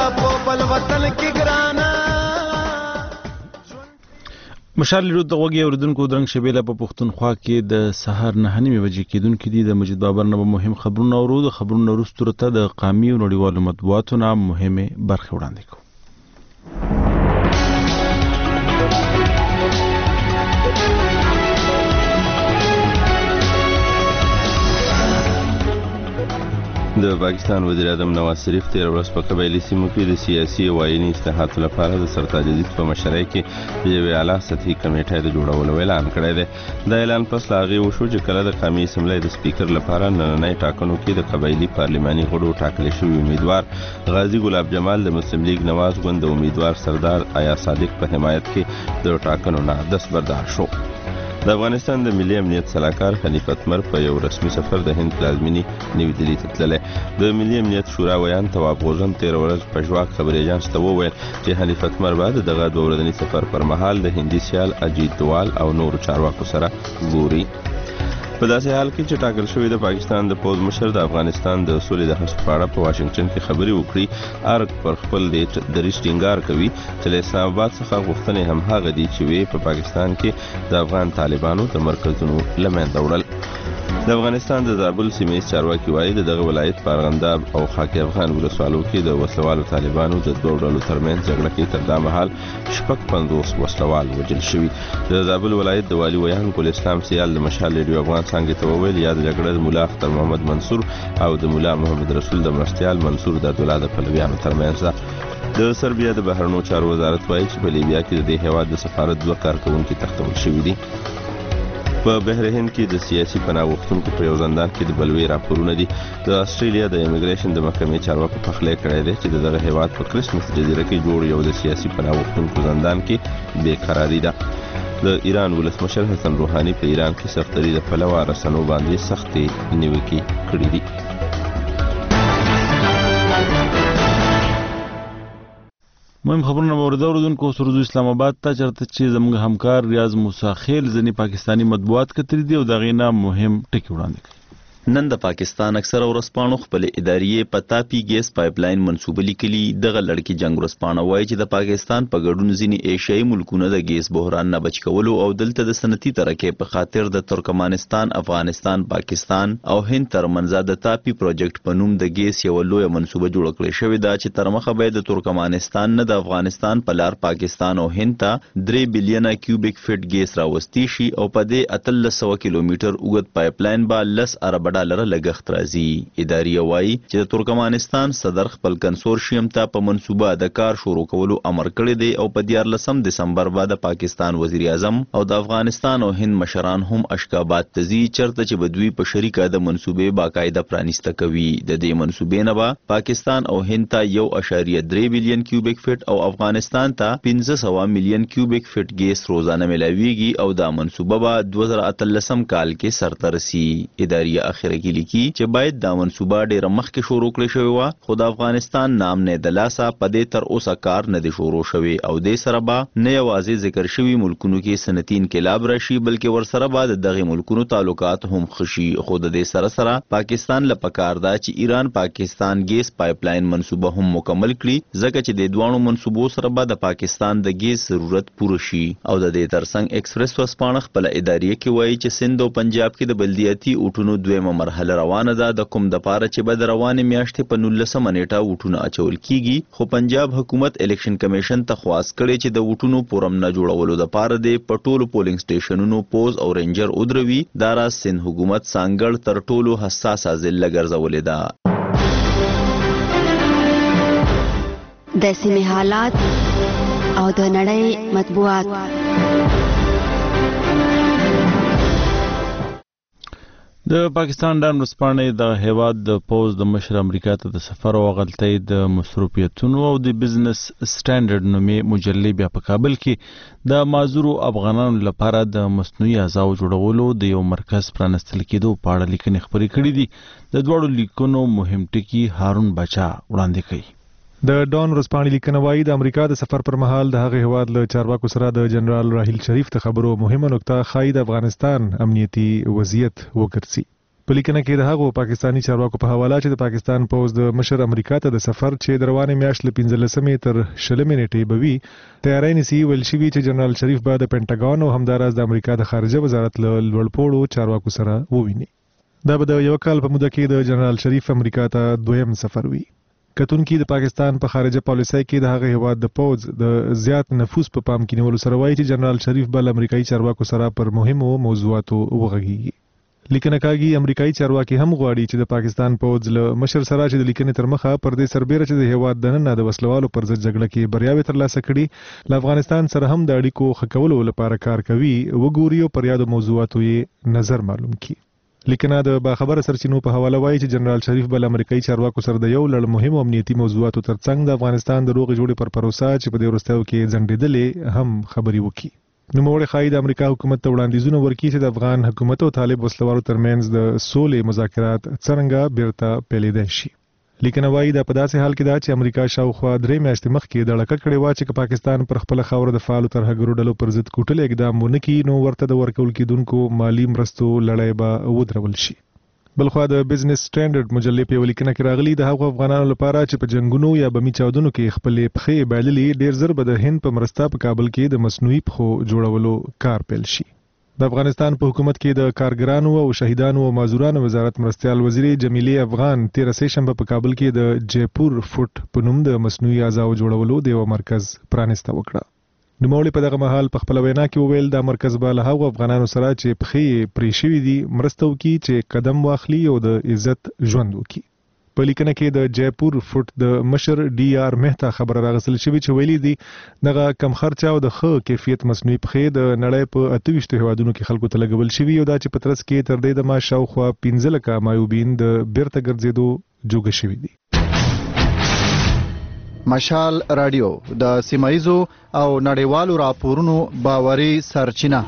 په بل وطن کې ګرانا. مشال لرو د وګي اوردونکو درنګ شبيله په پښتونخوا کې د سحر نه نیمه بجې کېدونکې دي. د مجید بابر نه مهم خبرونه اورو. د خبرونو وروسته ته د قامي او نړیوالو مطبوعاتو نه مهمه برخه وړاندې کوو. د پاکستان وزیر اعظم نواز شریف تیر ورځ په قبایلی سیمو کې د سیاسي او آئیني اصلاحاتو لپاره د سرتاج عزیز په مشرۍ کې د یوې اعلی سطحي کمیټې د جوړولو اعلان کړی دی. دا اعلان پس له هغې وشو چې کله د قومي اسمبلۍ د سپیکر لپاره نننۍ ټاکنو کې د قبایلي پارلماني غړو ټاکلی شوي امیدوار غازي ګلاب جمال د مسلم لیگ نواز ګوند د امیدوار سردار آیا صادق په حمایت کې د ټاکنو نه دستبردار شو. د افغانستان د ملي امنیت سلاکار حنیف اتمر په یو رسمي سفر د هند پلازمینی نیو دهلی ته تللی. د ملي امنیت شورا ویان تواب غوژن تیر ورځ په ژواک خبري اژانس ته وویل چې حنیف اتمر بعد دغه دوه ورځني سفر پر مهال د هندي سیال اجیت دوال او نور چارواکو سره ګوري. په داسې حال کې چې ټاکل شوی د پاکستان د پوز مشر د افغانستان د سولې د هڅو په اړه په واشنگټن کې خبري وکړي، ارګ پر خپل د دریځ ټینګار کوي چې له اسلام آباد څخه غوښتنې هم هغه دي چې وي په پاکستان کې د افغان طالبانو د مرکزونو له منځه وړل. د افغانستان د زابل سیمه ییز چارواکي وایي د دغه ولایت په ارغنداب او خاکي افغان ولسوالو کې د وسلوالو طالبانو د دوه ډلو ترمنځ جګړه کې تر دا مهال شپږ پنځوس وسلوال وژل شوي. د زابل ولایت د والي ویان ګل اسلام سیال د مشال ریډیو افغان څنګه ته وویل یا د جګړه د مولا اختر محمد منصور او د مولا محمد رسول د مرستيال منصور د دولت د پلویانو ترمنځ ده. د سربیا د بهرنیو چارو وزارت وایي چې په لیبیا کې د دې هیواد د سفارت دوه کارکونکي تختول شوي دي. په بحر هند کې د سیاسي پناه غوښتونکو په یو زندان کې د بلوي راپورونه دي. د استرالیا د امیګریشن د محکمې چارواکو پخلی کړی دی چې دغه هیواد په کرسمس جزیره کې جوړ یو د سیاسي پناه غوښتونکو زندان کې بیقراري ده. د ایران ولسمشر حسن روحاني په ایران کې سختري د پلوه رسنو باندې سختې نیوکې کړې دي. مهم خبرونه ورته اوردونکو سرودو اسلام آباد ته چرته چې زموږ همکار ریاض موسی خیل ځنی پاکستانی مطبوعات کتري دي او دغه نه مهم ټکی وړاندې کوي. نن د پاکستان اکثر ورسپانو خپل ادارې په تاپی ګیس پایپ لاین منسوبه لیکلي. دغه لړکی جنگ ورسپانه وایي چې د پاکستان په ګډون ځینی ایشیایي ملکونه د ګیس بحران نه بچ کولو او دلته د صنعتي ترقې په خاطر د ترکمنستان، افغانستان، پاکستان او هند ترمنځ د تاپی پروجیکټ په نوم د ګیس یو لوی منسوبه جوړ کړې شوې ده چې تر مخه به د ترکمنستان نه د افغانستان په لار پاکستان او هند ته درې بلین کیوبیک فټ ګیس راوستي شي او په دې اتلس سوه کیلومتر اوږد پایپ لاین به لس ارب ډالر لګښت راځي. ادارې وایي چې د ترکمنستان صدر خپل کنسورشیم ته په منسوبه د کار شروع کولو امر کړی دی او په دیارلسم دسمبر بعد د پاکستان وزیر اعظم او د افغانستان او هند مشران هم اشکابات تزي چرته چې بدوی په شریکه د منسوبې باقاعده پرانیسته کوي. د دې منسوبې نه به پاکستان او هند ته یو اشاریه درې بلین کیوبیک فټ او افغانستان ته پنځه سوه میلیون کیوبیک فټ ګیس روزانه ملاویږي او دا منسوبه به دوه زره اتلسم کال کې سرته رسي. ادارې اخره کې لیکي چې باید دا منسوبه ډېر مخکې شروع کړې شوې وه خو د افغانستان نام نه د لاسه په دې تر اوسه کار نه دی شروع شوی او دې سره به نه یوازې ذکر شوي ملکونو کې صنعتي انقلاب راشي بلکې ورسره به د دغه ملکونو تعلقات هم خشي. خو د دې سره سره پاکستان له پکار دا چې ایران پاکستان ګیس پایپ لاین منسوبه هم مکمل کړي ځکه چې د دوانو منسوبو سره به د پاکستان د ګیس ضرورت پوره شي. او د دې ترڅنګ ایکسپریس وسپانه خپل ادارې کې وایي چې سند او پنجاب کې د بلدیاتي اوټونو دویمه مرحله روانه ده د کوم د پاره چې به د روانې میاشتې په نولسمه نیټه ووټونه اچول کیږي خو پنجاب حکومت الیکشن کمیشن ته خواست کړي چې د ووټونو پورم نه جوړولو د پاره د پټولو پولینګ سټیشنونو پوز او رینجر ودروي. دا راز سند حکومت څنګه تر ټولو حساسه ځله ګرځولې ده. د سیمې حالات او د نړۍ مطبوعات. د پاکستان ډان ورسپانې د هیواد د پوز د مشر امریکا ته د سفر او غلطۍ د مصروفیتونو او د بزنس سټانډرډ نومې مجلې بیا په کابل کې د معذورو افغانانو لپاره د مصنوعي اعضاو جوړولو د یو مرکز پرانستل کېدو په اړه لیکنې خپرې کړې دي. د دواړو لیکنو مهم ټکي هارون بچا وړاندې کوي. د ډان ورسپانې لیکنه وایي د امریکا د سفر پر مهال د هغه هیواد له چارواکو سره د جنرال راحیل شریف د خبرو مهمه نقطه ښایي د افغانستان امنیتي وضعیت وګرځي. په لیکنه کې د هغو پاکستانی چارواکو په حواله چې د پاکستان پوز د مشر امریکا ته د سفر چې د روانې میاشت له پنځلسمې تر شلمې نیټې به وي تیاری نیسي، ویل شوي چې جنرال شریف به د پینټاګان او همداراز د امریکا د خارجه وزارت له لوړپوړو چارواکو سره وویني. دا به د یو کال په موده کې د جنرال شریف امریکا ته دویم سفر وي. کتونکي د پاکستان په خارجه پالیسۍ کې د هغه هیواد د پوز د زیات نفوذ په پام کې نیولو سره وایي چې جنرال شریف به له امریکایي چارواکو سره پر مهمو موضوعاتو وغږیږي. لیکنه کاږي امریکایي چارواکي هم غواړي چې د پاکستان پوز له مشر سره چې د لیکنې تر مخه پر دې سربېره چې د هیواد دننه د وسلوالو پر ضد جګړه کې بریاوې ترلاسه کړي له افغانستان سره هم د اړیکو ښه کولو لپاره کار کوي وګوري او پر یادو موضوعاتو یې نظر معلوم کړي. لیکنه د باخبره سرچینو په حواله وایي چې جنرال شریف به له امریکایي چارواکو سره د یو لړ مهمو امنیتي موضوعاتو ترڅنګ د افغانستان د روغې جوړې پر پروسه چې په دې وروستیو کې ځنډېدلې هم خبرې وکړي. نوموړی ښایي د امریکا حکومت ته وړاندیزونه ورکړي چې د افغان حکومت او طالب وسلوالو ترمنځ د سولې مذاکرات څرنګه بیرته پیلېدای شي. لیکنه وایي دا په داسې حال کې ده چې امریکا شاوخوا درې میاشتې مخکې د ډکه کړې وه چې که پاکستان پر خپله خاوره د فعالو ترهګرو ډلو پر ضد کوټلې اقدام ونه کړي نو ورته د ورکول کېدونکو مالي مرستو لړۍ به ودرول شي. بلخوا د بزنس سټینډرډ مجلې په یوه لیکنه کې راغلي د هغو افغانانو لپاره چې په جنګونو یا بمي چاودنو کې خپلې پښې بایللې ډېر زر به د هند په مرسته په کابل کې د مصنوعي پښو جوړولو کار پیل شي. د افغانستان په حکومت کې د کارګرانو او شهیدانو او معذورانو وزارت مرستیال وزیر جمیلې افغان تېره سه شنبه په کابل کې د جیپور فوټ په نوم د مصنوعي اعضاو جوړولو د یوه مرکز پرانسته وکړه. نوموړي په دغه مهال په خپله وینا کې وویل دا مرکز به له هغو افغانانو سره چې پښې یې پرې شوي دي مرسته وکړي چې قدم واخلي او د عزت ژوند وکړي. په لیکنه کې د جیپور فوټ د مشر ډي آر مهتا خبره راغستل شوې چې ویلي دي دغه کم خرچه او د ښه کیفیت مصنوعي پښې د نړۍ په اته ویشتو هېوادونو کې خلکو ته لګول شوي او دا چې په ترڅ کې تر دې دمه شاوخوا پنځه لکه معیوبین د بیرته ګرځېدو جوګه شوي دي. مشال رادیو د سیمایزو او نړیوالو راپورونو باوري سرچینه.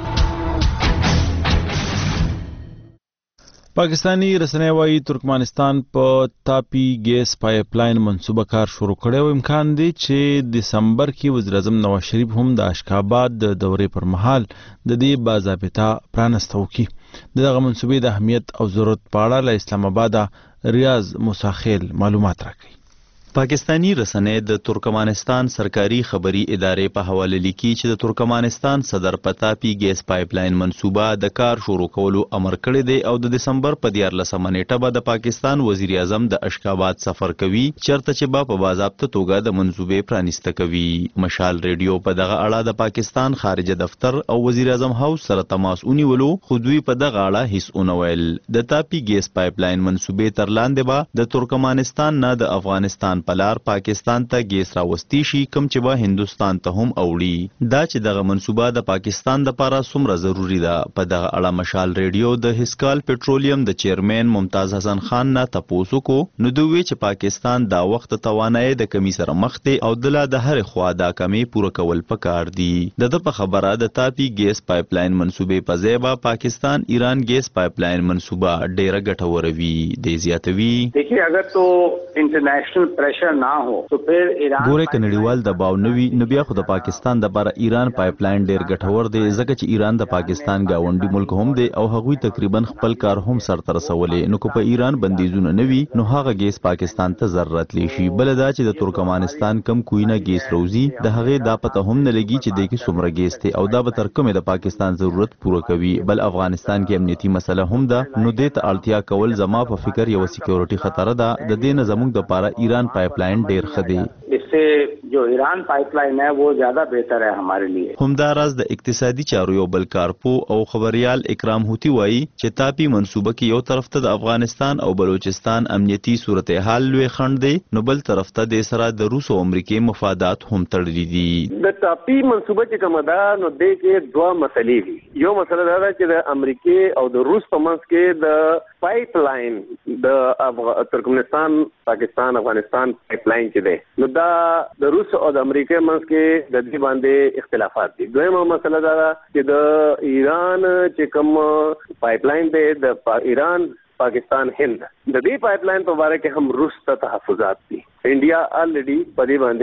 پاکستانی رسنۍ وايي ترکمنستان په تاپي ګیس پایپ لاین منصوبه کار شروع کړی او امکان دی چې دسمبر کې وزیر اعظم نواز شریف هم د اشکاباد د دورې پر مهال د دې باضابطه پرانسته وکړي. دغه منصوبې د اهمیت او ضرورت په اړه له اسلام آباد ریاض موساخیل معلومات راکړي. پاکستانی رسنۍ د ترکمنستان سرکاري خبري ادارې په حواله لیکي چې د ترکمنستان صدر په تاپي ګیس پایپ لاین منصوبه د کار شروع کولو امر کړی دی او د دسمبر په دیارلسمه نیټه به د پاکستان وزیر اعظم د اشکاباد سفر کوي چرته چې به په باضابطه توګه د منصوبې پرانسته کوي. مشال ریډیو په دغه اړه د پاکستان خارجه دفتر او وزیر اعظم هاوس سره تماس ونیولو خو دوی په دغه اړه هیڅ ونه ویل. د تاپي ګیس پایپ لاین منصوبې تر لاندې به د ترکمنستان نه د افغانستان پلار پاکستان ته ګیس راوستي شي کوم چې به هندوستان ته هم اوړي. دا چې دغه منصوبه د پاکستان لپاره څومره ضروری ده په دغه اړه مشال ریډیو د هسکال پټرولیم د چیرمن ممتاز حسن خان نه تپوس وکړو نو دوی چې پاکستان دا وخت توانایي د کمی سره مخ دی او دله د هر خوا دا کمی پوره کول پکار دي. د په خبره د تاپي ګیس پایپ لاین منصوبې په ځای به پاکستان ایران ګیس پایپ لاین منصوبه ډیره ګټوره وي. د زیاتوي देखिए अगर तो इंटरनेशनल प्रेशर ना हो तो फिर ایران ګوره کنړیوال دباو نوي نو بیا خو د پاکستان د لپاره ایران پایپ لاین ډیر ګټور دی ځکه چې ایران د پاکستان گاونډي ملک هم دی او هغوی تقریبا خپل کار هم سرته رسولې نو کو په ایران بندیزونه نوي نو هغه ګیس پاکستان ته ضرورت لشي. بل دا چې د ترکمنستان کم کوینه ګیس روزي د هغه دا پته هم نه لګي چې د کې څومره ګیس دی او دا به تر کومه د پاکستان ضرورت پوره کوي. بل افغانستان کې امنیتي مسله هم ده نو د ته اړتیا کول زما په فکر یو سکیورټي خطر ده. د دې نه زموږ د لپاره ایران پایپ لاین ډیر خدي. इससे जो ईरान पाइपलाइन है वो ज्यादा बेहतर है हमारे लिए. همداراز د اقتصادي چارو یو بل کارپو او خبريال اکرام هوتی وایي چې تاپي منصوبه کې یو طرف ته د افغانستان او بلوچستان امنیتي صورتحال لوی خند دی نو بل طرف ته د سره د روس او امریکای مفادات هم تړلي دي. د تاپي منصوبه چې کومه ده نو د کې دوه مسلې دي. یو مسله دا ده چې د امریکای او د روس په منځ کې د پایپ لاین د افغ... ترکمنستان پاکستان افغانستان پایپ لاین چې ده نو دا د روس او د امریکای منځ کې د دې باندې اختلافات دي. دویمه مسله دا ده چې د ایران چې کوم پایپ لاین دی د پا... ایران پاکستان هند د دې پایپ لاین په اړه کې هم روس ته تحفظات دي. انډیا الریډي په دې باندې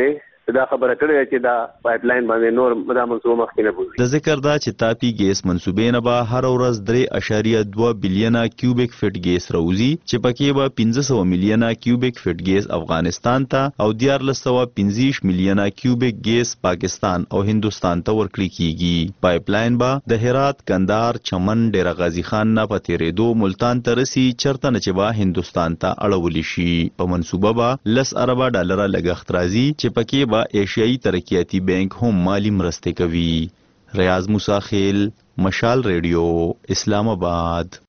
دا خبره کړې چې دا پایپ لاین باندې نور دا منصوبه مخکې نه بوزي. د ذکر دا چې تاپی ګیس منصوبې نه به هر ورځ درې اشاریه دوه بلیونه کیوبیک فټ ګیس راوځي چې پکې به پنځه سوه میلیونه کیوبیک فټ ګیس افغانستان ته او دیارلس سوه پنځه میلیونه کیوبیک ګیس پاکستان او هندوستان ته ورکړي کیږي. پایپ لاین به د هرات، کندهار، چمن، ډیره غازی خان نه په تیرېدو ملتان ته رسي، چرته نه چې به هندوستان ته اړولی شي. په منصوبه به لس اربه ډالره لګښت راځي چې پکې به ایشیایي ترقیاتی بانک هم مالی مرستې کوي. ریاض موسی خیل، مشال ریډیو، اسلام آباد.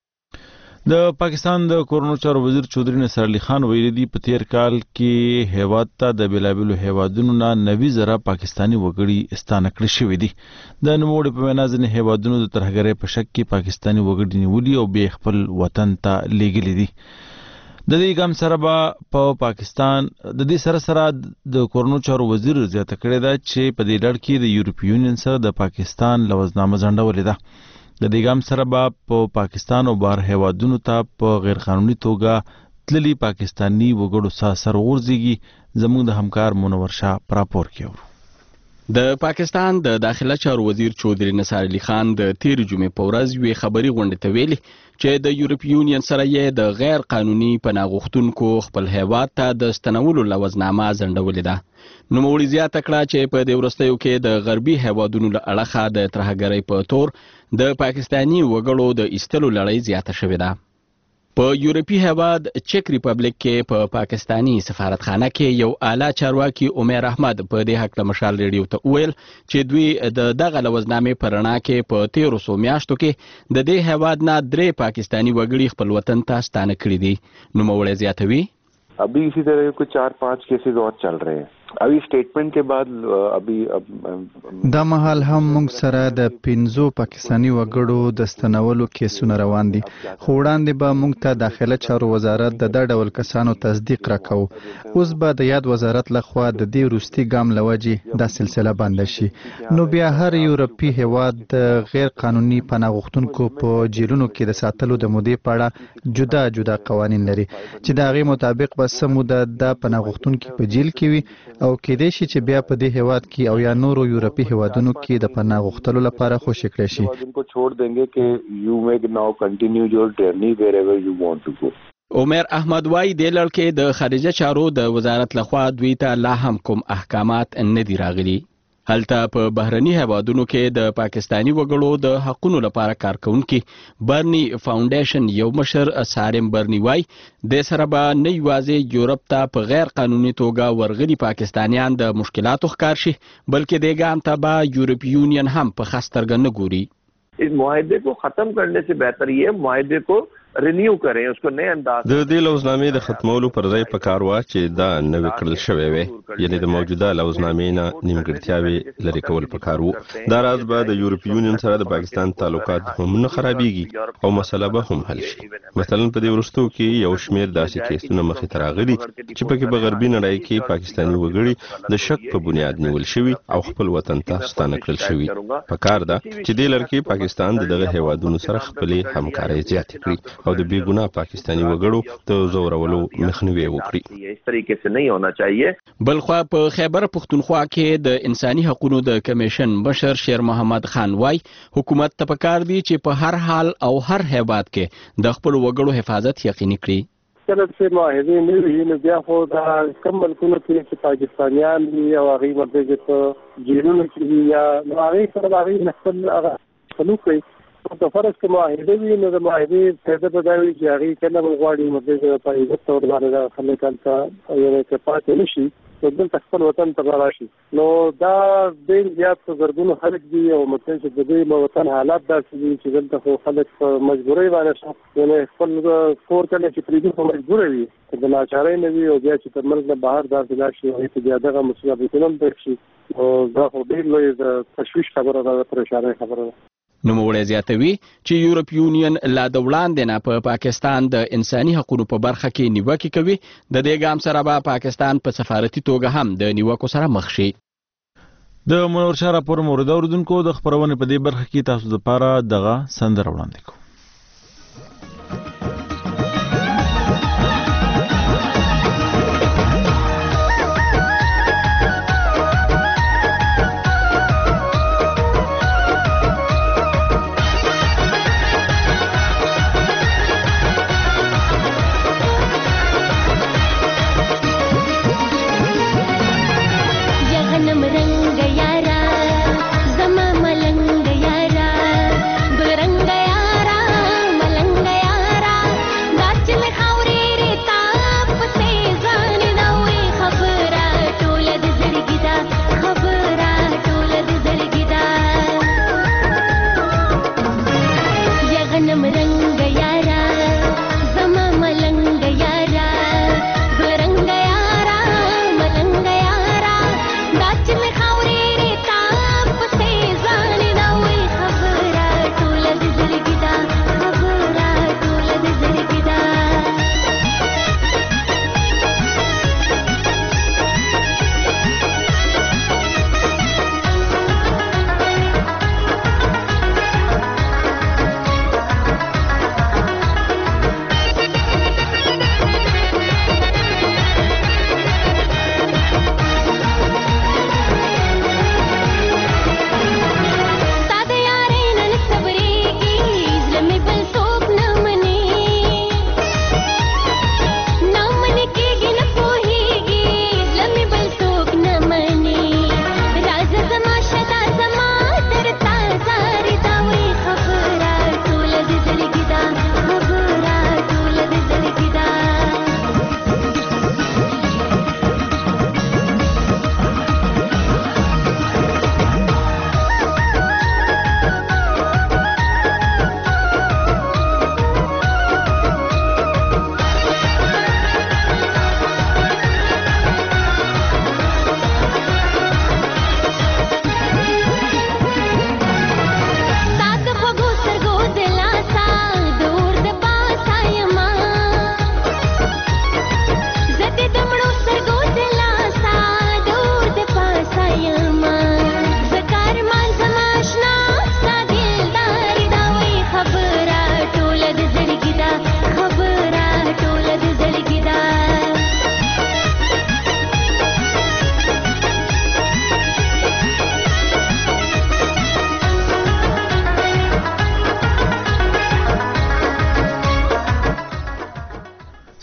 د پاکستان د کورونو چارو وزیر چودري نصر علي خان ویلي دي په تیر کال کې هیواد ته د بیلابیلو هیوادونو نه نوي زره پاکستاني وګړي استانه کړي شوي دي. د نوموړي په وینا ځینې هیوادونو د ترهګرۍ په شک کې پاکستاني وګړي نیولي او بیا خپل وطن ته لیږلي دي. د دې ګام سره به په پاکستان د دې سره سره د کورونو چارو وزیر زیاته کړې ده چې په دې لړ کې د یورپی یونین سره د پاکستان لوزنامه ځنډولې ده. د دې ګام سره به په پاکستان او بهر هیوادونو ته په غیر قانوني توګه تللي پاکستاني وګړو سره سر غورځيږي. زموږ د همکار منور شاه راپور کوي. د پاکستان د داخله چارو وزیر چودري نصر علي خان د تیر جمعې په ورځ یوې خبري غونډې ته ویلي چې د یورپی یونین سره یې د غیر قانوني پناه غوښتونکو خپل هیواد ته د ستنولو لوزنامه ځنډولې ده. نوموړي زیاته کړه چې په دې وروستیو کې د غربي هیوادونو له اړخه د ترهګرۍ په تور د پاکستاني وګړو د ایستلو لړۍ زیاته شوې ده. په یورپی هیواد چک ریپبلیک کې په پا پاکستانی سفارتخانه کې یو اعلی چارواکي عمر احمد په دې حق له مشال ریډیو ته ویل چې دوی د دغه لوزنامې په رڼا کې په تیرو څو میاشتو کې د دې هیواد نه درې پاکستانی وګړي خپل وطن ته ستانه کړي دي. نوموړی زیاتوي अभी इसी तरह के कुछ चार पांच केसेस और चल रहे हैं. अभी स्टेटमेंट के बाद अभी دا مهال هم موږ سره د پنځو پاکستانی وګړو د ستنولو کیسونه روان دي. خو وړاندې به موږ ته داخله چارو وزارت د دا ډول کسانو تصدیق راکاو. اوس به د یاد وزارت لخوا د دې وروستي ګام لوجې دا سلسله بنده شي. نو بیا هر یورپی هیواد د غیر قانوني پناه غوښتونکو په جیلونو کې د ساتلو د مودې په اړه جدا جدا قوانین لري چې د هغې مطابق به څه موده دا پناه غوښتونکي په جیل کې وي او کېدای شي چې بیا په دې هیواد کې او یا نورو یورپی هیوادونو کې د پناه غوښتلو لپاره خوشي کړی شي. عمر احمد وايي د لړ کې د خارجه چارو د وزارت لخوا دوی ته لا هم کوم احکامات نه دي راغلي. هلته په بهرني هیوادونو کې د پاکستانی وګړو د حقونو لپاره کارکونکي برني فاونډیشن یو مشر سارم برني وايي د سره به نه یوازې یورپ ته په غیر قانوني توګه ورغلي پاکستانیان د مشکلاتو ښکار شي بلکې د ګام ته به یورپی یونین هم په خاص سترګه نه ګوري. इस मुआहदे को खत्म करने से बेहतर ये मुआहदे को رینیو کړي उसको نئے انداز د دې لوزنامې د ختمولو پر ځای په کار وا چې دا نوې کړل شوی وي یعنی د موجوده لوزنامې نه نیمګړتیاوې لري کول په کار وو. دا راز به د یورپی یونین سره د پاکستان تعلقات هم نه خرابېږي او مسله به هم حل شي. مثلا په دې وروستو کې یو شمېر داسې کیسونه مخې ته راغلي چې پکې په غربي نړۍ کې پاکستاني وګړي د شک په بنیاد نیول شوي او خپل وطن ته ستانه کړل شوي. په کار ده چې دې لړ کې پاکستان د دغه هیوادونو سره خپلې همکارۍ زیاتې کړي او د بې ګناه پاکستاني وګړو د زورولو مخنیوي وکړي. بلخوا په خیبر پښتونخوا کې د انساني حقوقو د کمیشن مشر شیر محمد خان وايي حکومت ته پکار دی چې په هر حال او هر هیواد کې د خپل وګړو حفاظت یقیني کړي. کله چې معاهدې نه وي نو بیا خو دا کوم ملکونه چې پاکستانیان دي او هغوی ورته په جیلونو کې دي یا نو هغوی سره د هغوی خپل هغه سلوک کوي. په فرض کې معاهده وي نو د معاهدې فایده به دا وي چې هغوی کله به غواړي مطلب په عزت طور باندې دا خلک هلته یعنې که پاتې نه شي نو دلته خپل وطن ته به راشي. نو دا ډېر زیات په زرګونو خلک دي او مطلب چې د دوی وطن حالات داسې دي چې دلته خو خلک په مجبورۍ باندې شي یعنې خپل کور کله چې پرېږدي په مجبوره وي که د ناچارۍ نه وي او بیا چې تر مرګ نه بهر داسې لاړ شي هغوی ته بیا دغه مصیبتونه هم پېښ شي. نو دا خو ډېر لوی د تشویش خبره ده، د پریشانۍ خبره ده. نوموړی زیاتوي چې یورپ یونین لا د وړاندې نه په پاکستان د انساني حقوقو په برخه کې نیوکې کوي. د دې ګام سره به پاکستان په سفارتي توګه هم د نیوکو سره مخ شي. د منور شاه راپور مورد اوریدونکو د خبرونې په دې برخه کې تاسو لپاره دغه سندره وړاندې کوو.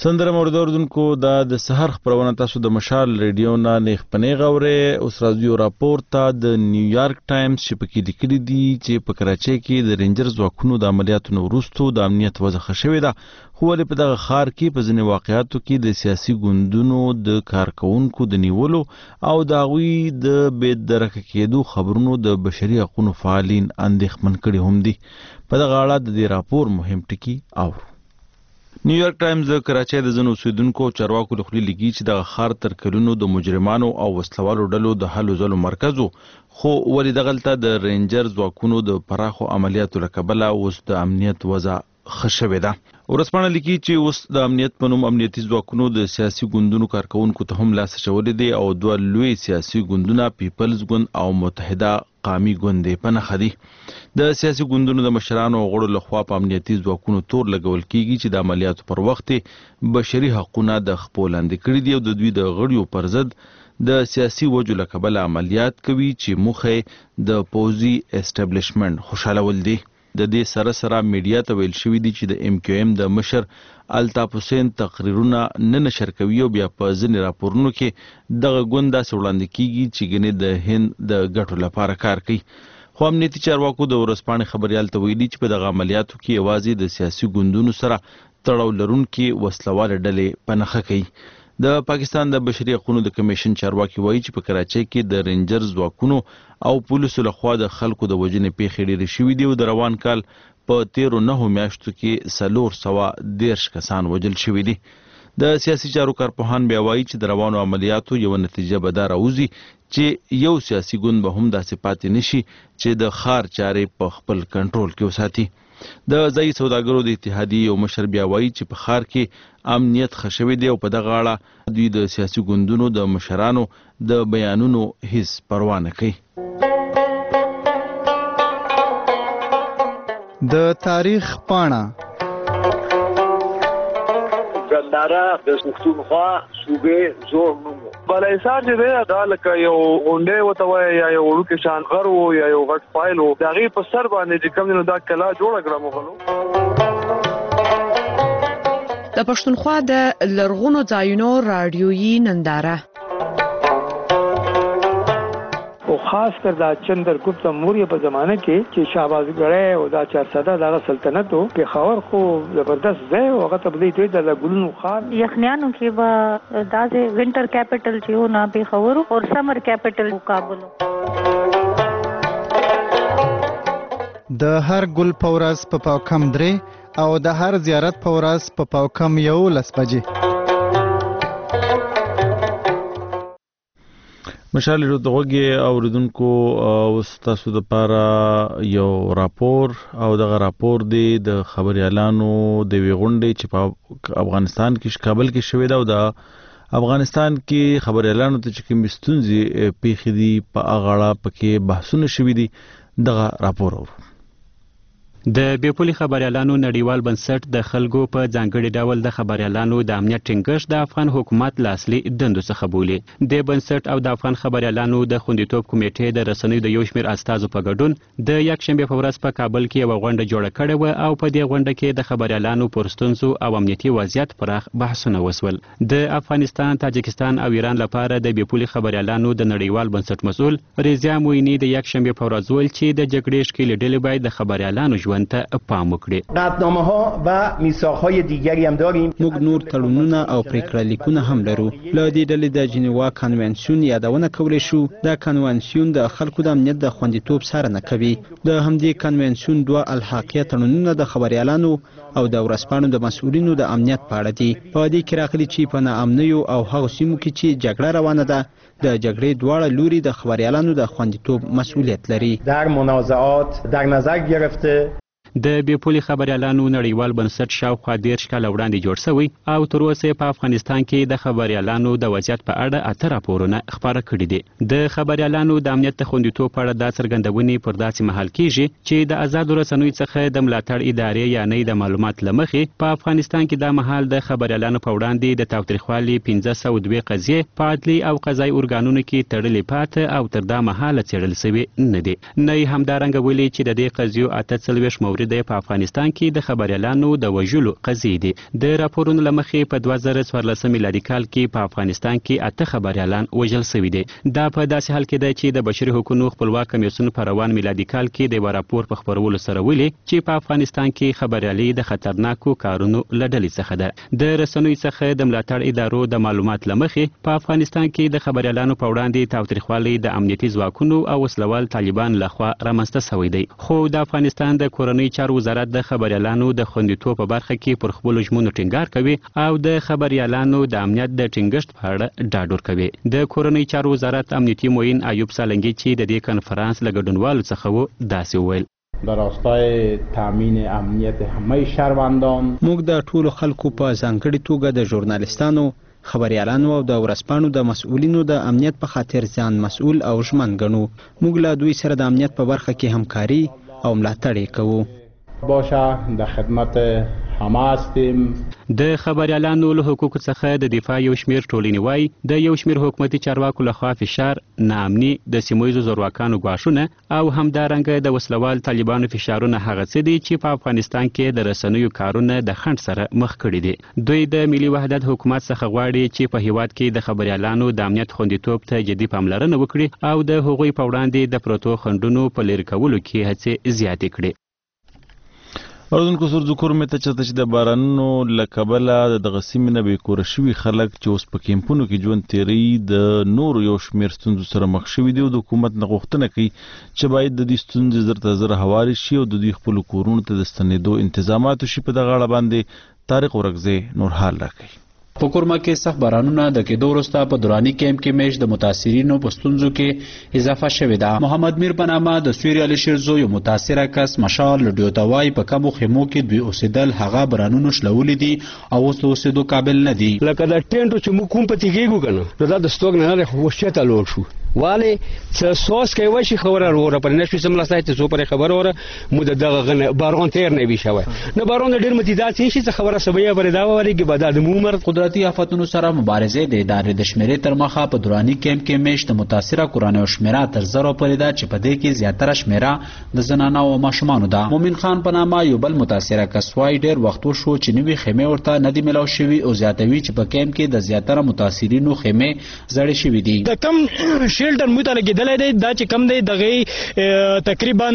سندره مورد اوردونکو دا د سحر خبرونه تاسو د مشال ریډیو نه نیخ پنې غوره اوس راځي راپور ته د نیویارک ټایمز چې پکې لیکلي دي چې په کراچۍ کې د رینجر ځواکونو د عملیاتو وروسته د امنیت وضع ښه شوې ده، خو ولې په دغه ښار کې په ځینې واقعاتو کې د سیاسي ګوندونو د کارکونکو د نیولو او د هغوی د بې درکه کېدو خبرونو د بشري حقوقو فعالین اندېښمن کړي هم دي. په دغه اړه د دې راپور مهم ټکي اورو. نیویارک ټایمز د کراچۍ د ځینو اوسیدونکو او چارواکو له خولې لیکي چې دغه ښار تر کلونو د مجرمانو او وسلوالو ډلو د هلو ځلو مرکز و، خو ولې دغلته د رینجر ځواکونو د پراخو عملیاتو له کبله اوس د امنیت وضع ښه شوې ده. ورځپاڼه لیکي چې اوس د امنیت په نوم امنیتي ځواکونو د سیاسي ګوندونو کارکونکو ته هم لاس اچولی دی او دوه لوی سیاسي ګوندونه پیپلز ګوند او متحده قامي ګوند په نښه دي. د سیاسي ګوندونو د مشرانو او غړو لخوا په امنیتي ځواکونو تور لګول کیږي چې د عملیاتو پر وخت بشري حقوقونه د خپو لاندې کړي دي او د دوی د غړیو پر ضد د سیاسي وجو له کبله عملیات کوي چې موخه د پوځي اسټابلیشمنټ خوشحالول دي. د دې سره سره میډیا ته ویل شوي دي چې د ایم کیو ایم د مشر الطاف حسین تقریرونه نه نشر کوي او بیا په ځینې راپورونو کې دغه ګوند داسې وړاندې کیږي چې ګنې د هند د ګټو لپاره کار کوي. خو امنیتي چارواکو د ورځپاڼې خبریال ته ویلي چې په دغه عملیاتو کې یوازې د سیاسي ګوندونو سره تړاو لرونکي وسلوالې ډلې په نښه کوي. د پاکستان د بشري حقوقو د کمیشن چارواکي وایي چې په کراچۍ کې د رینجر ځواکونو او پولیسو لخوا د خلکو د وژنې پیښې ډېرې شوي دي او د روان کال په تیرو نهو میاشتو کې څلور سوه دېرش کسان وژل شوي دي. د سیاسي چارو کارپوهان بیا وایي چې د روانو عملیاتو یوه نتیجه به دا راوځي چې یو سیاسي ګوند به هم داسې پاتې نشي چې د ښار چارې په خپل کنټرول کې وساتي. د ځایي سوداګرو د اتحادیې یو مشر بیا وایي چې په ښار کې امنیت ښه شوی دی او په دغه اړه دوی د سیاسي ګوندونو د مشرانو د بیانونو هیڅ پروا نه کوي. د تاریخ پاڼه ګنداره د پښتونخوا صوبې زوړ نوم بلایسار چې دی دا لکه یو غونډۍ ورته وایي یا یو وړوکی شان غر و یا یو غټ فایل و د هغې په سر باندې چې کوم دی نو دا کلا جوړه کړه مغلو. د پښتونخوا د لرغونو ځایونو راډیویي ننداره او خاص کر دا چندرګپت موریه په زمانه کې چې شهبازګړی او دا چارسده دغه سلطنت و پېښور خو زبردست ځای و هغه ته به دوی د ګلونو ښار یخنیانو کې به داسې وینټر کیپټل چې و نه پېښور او سمر کیپټل کابل. د هر ګل په ورځ په پاوکم درې او د هر زیارت په ورځ په پاوکم یولس بجې. مشال د غوږی اوریدونکو اوس تاسو دپاره یو راپور او دغه راپور دی د خبریالانو د یوې غونډې چې په افغانستان کې کابل کې شوې ده او د افغانستان کې خبریالانو ته چې کومې ستونزې پیښې دي په هغه اړه پکې بحثونه شوي دي. دغه راپور اورو. د بیپولي خبریالانو نړیوال بنسټ د خلکو په ځانګړي ډول د خبریالانو د امنیت ټینګښت د افغان حکومت له اصلي دندو څخه بولي. د بنسټ او د افغان خبریالانو د خوندیتوب کمیټې د رسنیو د یو شمېر استازو په ګډون د یکشنبې په ورځ په کابل کې یوه غونډه جوړه کړې وه او په دې غونډه کې د خبریالانو پر ستونزو او امنیتي وضعیت پراخ بحثونه وسول. د افغانستان، تاجکستان او ایران لپاره د بیپولي خبریالانو د نړیوال بنسټ مسؤل رضا مویني د یکشنبې په ورځ وویل چې د جګړې ښکېلې ډلې باید د خبریالانو ژوند ته پام وکړي. قطعنامه‌ها و میثاق‌های دیگری هم داریم. موږ نور تړونونه او پریکړه لیکونه هم لرو. له دې ډلې د جنیوا کنونسیون یادونه کولی شو. دا کنونسیون د خلکو د امنیت د خوندیتوب څارنه کوي. د همدې کنونسیون دوه الحاقیه تړونونه د خبریالانو او د ورځپاڼو د مسؤلینو د امنیت په اړه دي. په دې کې راغلي چې په ناامنیو او هغو سیمو کې چې جګړه روانه ده د جګړې دواړه لوري د خبریالانو د خوندیتوب مسؤلیت لري. در منازعات در نظر گرفته د بیپولي خبریالانو نړیوال بنسټ شاوخوا دېرش کاله وړاندې جوړ شوی او تر اوسه په افغانستان کې د خبریالانو د وضعیت په اړه اته راپورونه خپاره کړي دي. د خبریالانو د امنیت د خوندیتوب په اړه دا څرګندونې پر داسې مهال کیږي چې د آزادو رسنیو څخه د ملاتړ ادارې یا نه د معلومات له مخې په افغانستان کې دا مهال د خبریالانو په وړاندې د تاوتریخوالي پنځه سوه دوه قضیې په عدلي او قضایي ارګانونو کې تړلې پاته او تر دا مهاله څېړل شوې نه دي. نه یې همدارنګه ویلي چې د دې قضیو اته څلوېښت مورد د په افغانستان کې د خبريالانو د وژلو قضیې دي. د راپورونو له مخې په دوه زره څوارلسم میلادي کال کې په افغانستان کې اته خبريالان وژل شوي دي. دا په داسې حال کې دی چې د بشري حقوقو خپلواک کمیسیون په روان میلادي کال کې د یو راپور په خپرولو سره ویلي چې په افغانستان کې خبريالي د خطرناکو کارونو له ډلې څخه ده. د رسنیو څخه د ملاتړ ادارو د معلومات له مخې په افغانستان کې د خبريالانو په وړاندې تاوتریخوالی د امنیتي ځواکونو او وسلوال طالبان لخوا رامنځته شوی دی. خو د افغانستان د کورنۍ چارو وزارت د خبريالانو د خوندیتوب په برخه کې پر خپلو ژمنو ټینګار کوي او د خبريالانو د امنیت د ټینګښت په اړه ډاډ ورکوي. د کورنۍ چارو وزارت امنیتي معین ایوب سالنګي چې د دې کنفرانس له ګډونوالو څخه و داسې وویل: در راستای تامین امنیت همه شهروندان موږ د ټولو خلکو په ځانګړي توګه د ژورنالیستانو، خبريالانو او د ورځپاڼو د مسؤلینو د امنیت په خاطر ځان مسؤل او ژمن ګڼو. موږ له دوی سره د امنیت په برخه کې همکاري او ملاتړ کوو. باشه د خدمت همه هستیم. د خبريالانو له حقوقو څخه د دفاع یو شمیر ټولنې وایي د یو شمیر حکومتي چارواکو لخوا فشار، ناامني، د سیمه زورواکانو ګواښونه او همدارنګه د وسلوال طالبانو فشارونه هغه څه دي چې په افغانستان کې د رسنیو کارونه د خنډ سره مخ کړي دي. دوی د ملي وحدت حکومت څخه غواړي چې په هیواد کې د خبريالانو د امنیت خوندیتوب ته جدي پاملرنه وکړي او د هغوی په وړاندې د پروتو خنډونو په لرې کولو کې هڅې زیاتې کړي. اردوونکو سر ذکر مې ته چرته چې د بارانونو له کبله د دغه سیمې نه بېکوره شوي خلک چې اوس په کیمپونو کې ژوند تیروي د نورو یو شمېر ستونزو سره مخ شوي دي او د حکومت نه غوښتنه کوي چې باید د دې ستونزې زر تر زره هوارې شي او د دوی خپلو کورونو ته د ستنېدو انتظامات وشي. په دغه اړه باندې طارق ورکزی نور حال راکوي. په کورما کې سخت بارانونه د کېدو وروسته په دراني کیمپ کې میش د متاثرینو په ستونزو کې اضافه شوې ده. محمد میر په نامه د سویري علي شیرزو یو متاثره کس مشال لډیو ته وایي په کمو خیمو کې دوی اوسېدل هغه بارانونو شلولي دي او اوس د اوسېدو قابل نه دي. لکه د ټینټو چې موږ کوم پتې کېږو که نه نو دا د ستوګ نه لرې خوشته لوړ شو والې څه سوس کوي وشي خبره وره پر نشو سم لاسای ته سو پر خبره وره مو د دغه غنه بارون تیر نه وی شوی نه بارون ډیر متیدات شي چې خبره سبیا پر دا وری کې بعد د عمر قدرتي آفاتونو سره مبارزه د ادارې د شمیرې تر مخه په دراني کیمپ کې میشت متاثره کورانه او شمیره تر زرو پرې ده چې په دې کې زیاتره شمیره د زنانه او ماشومانو ده. مومن خان په نامه یو بل متاثره کسوای ډیر وخت شو چې نوې خیمه ورته نه دی ملاو شوی او زیاتوي چې په کیمپ کې د زیاتره متاثرینو خیمه زړې شوې دي. د کم شیلټر مو ته لګیدل دی دا چې کم دی دغه تقریبا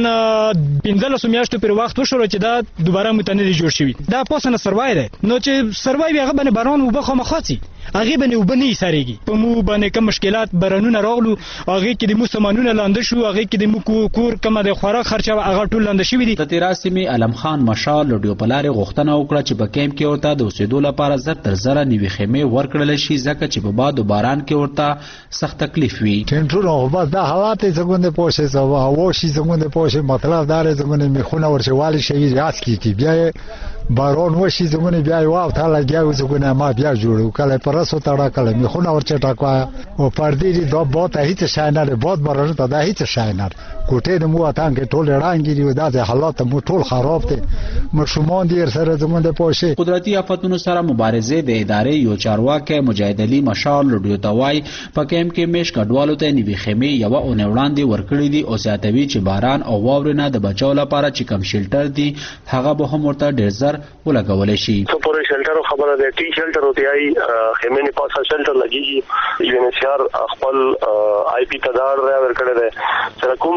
پنځلس میاشتو پر وخت وشو چې دا دوباره متنه جوړ شوی دا پوسنه سروای دی نو چې سروای هغه باندې باران وبخه مخاطي هغه باندې وبني ساريږي په مو باندې کوم مشکلات برانونه راغلو هغه کې د مو سامانونه لاندې شو هغه کې د مو کور کومه د خوراک خرچه هغه ټول لاندې شوی دي. تتراسمي علم خان مشال لډیو پلارې غوښتنه وکړه چې په کیمپ کې ورته د اوسېدو لپاره زر تر زره نیوي خیمه ورکړل شي ځکه چې په باد او باران کې ورته سخت تکلیف وي. ټینټونو بس دا حالات څنګه پوښي سو هوا شي څنګه پوښي مطلب دا لري څنګه میخونه ورچوالي شي ریاض کی بیا بارون وشي څنګه بیا واو تعالی ګاو څنګه ما بیا جوړو کله پرسو تړه کله میخونه ورچټا کو او پردې دي دا بوت هیڅ شای نه بوت بارون ته دا هیڅ شای نه کوټې د مو اتان کې ټول رانګي دا د حالات مو ټول خراب دي مشومان دي سره څنګه پوښي. قدرتي آفاتونو سره مبارزه د ادارې یو چارواکي مجاهد علي مشال لډیو توای په کیمپ کې میش کډوالو ته نیوي خیمه یو او وړاندې ورکړې دي او زیاتوي چې باران او واورې نه د بچاو لپاره چې کم شیلټر دي هغه به هم ورته ډیر زر ولګول شي. څو پورې شیلټر خبره ده ټي شیلټر او دی خیمه نه پاسه شیلټر لګيږي یو ان ایچ آر خپل آی پی تدار را ورکړل ده سره کوم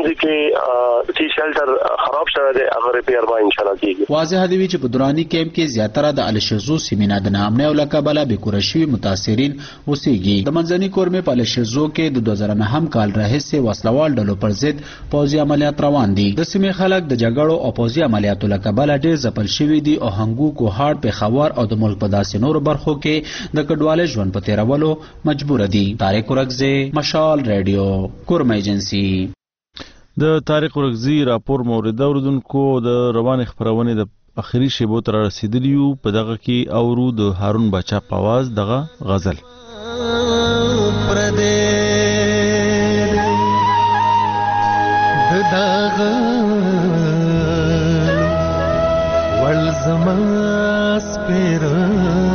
چې ټي شیلټر خراب شوه ده هغه ریپیر به ان شاء الله کیږي. واضح دی چې په دراني کیمپ کې زیاتره د الشزو سیمینه د نامنه او لقبله به کورشي متاثرین اوسېږي. د منځني کورمه په الشزو کې د دوه زره نه هم کال راهیسې وسلوال ډلو پر ضد پوځي عملیات روان دي. د سیمې خلک د جګړو او پوځي عملیاتو لقبله ډېر ځپل شوي دي او هنګو کوهاټ پېښور او د ملک په داسې نورو برخو کې د کډوالۍ ژوند په تیرولو مجبور دي. طارق ورکزی مشال رادیو کورما ایجنسی. د طارق ورکزی راپور مورد اوردونکو د روان خبرونه د اخري شیبو تر رسیدلیو په دغه کې اورو د هارون باچا په आवाज دغه غزل پردې د دغه ول زما سپیر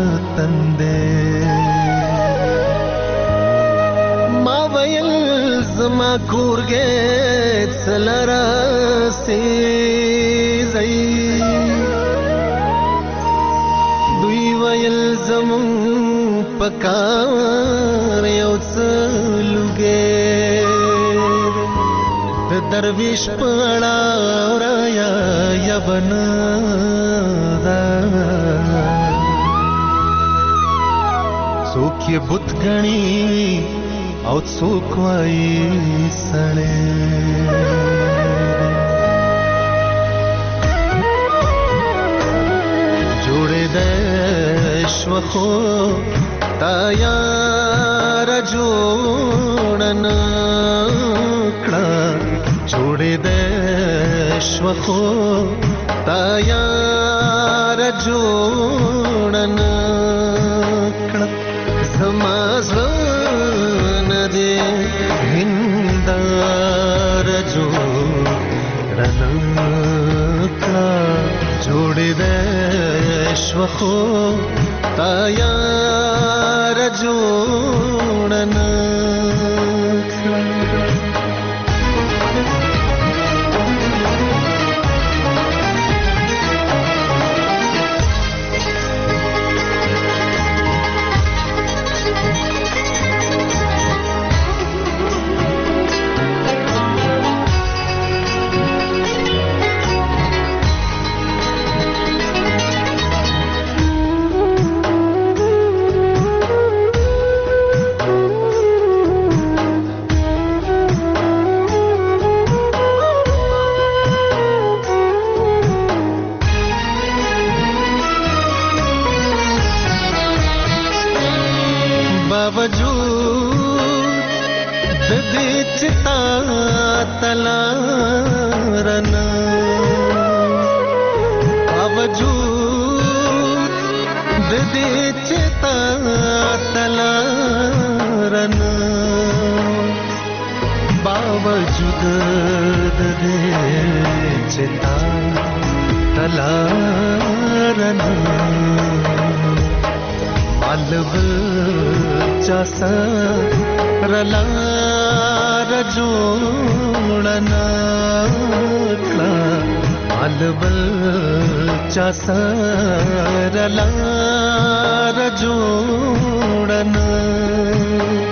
تندې ما ویل زما کورګې سلرا سي زئی دوی ویل زمون پکار یو څلوګې د درویش پړا رایا یبن دا څوک یې بت غني او څوک وایي سړی جوړې د شوخو تا یار جوړن کړه جوړې د شوخو تا یار جوړن کړه زما زړه دې هندار جوړن کړه جوړې د شوخو تا یار جوړن تلارنا باوجود د دې چتا تلارنا باوجود د دې چتا تلارنا مالب چاسا رلا جوړنا کړه البل چا سره لار جوړنا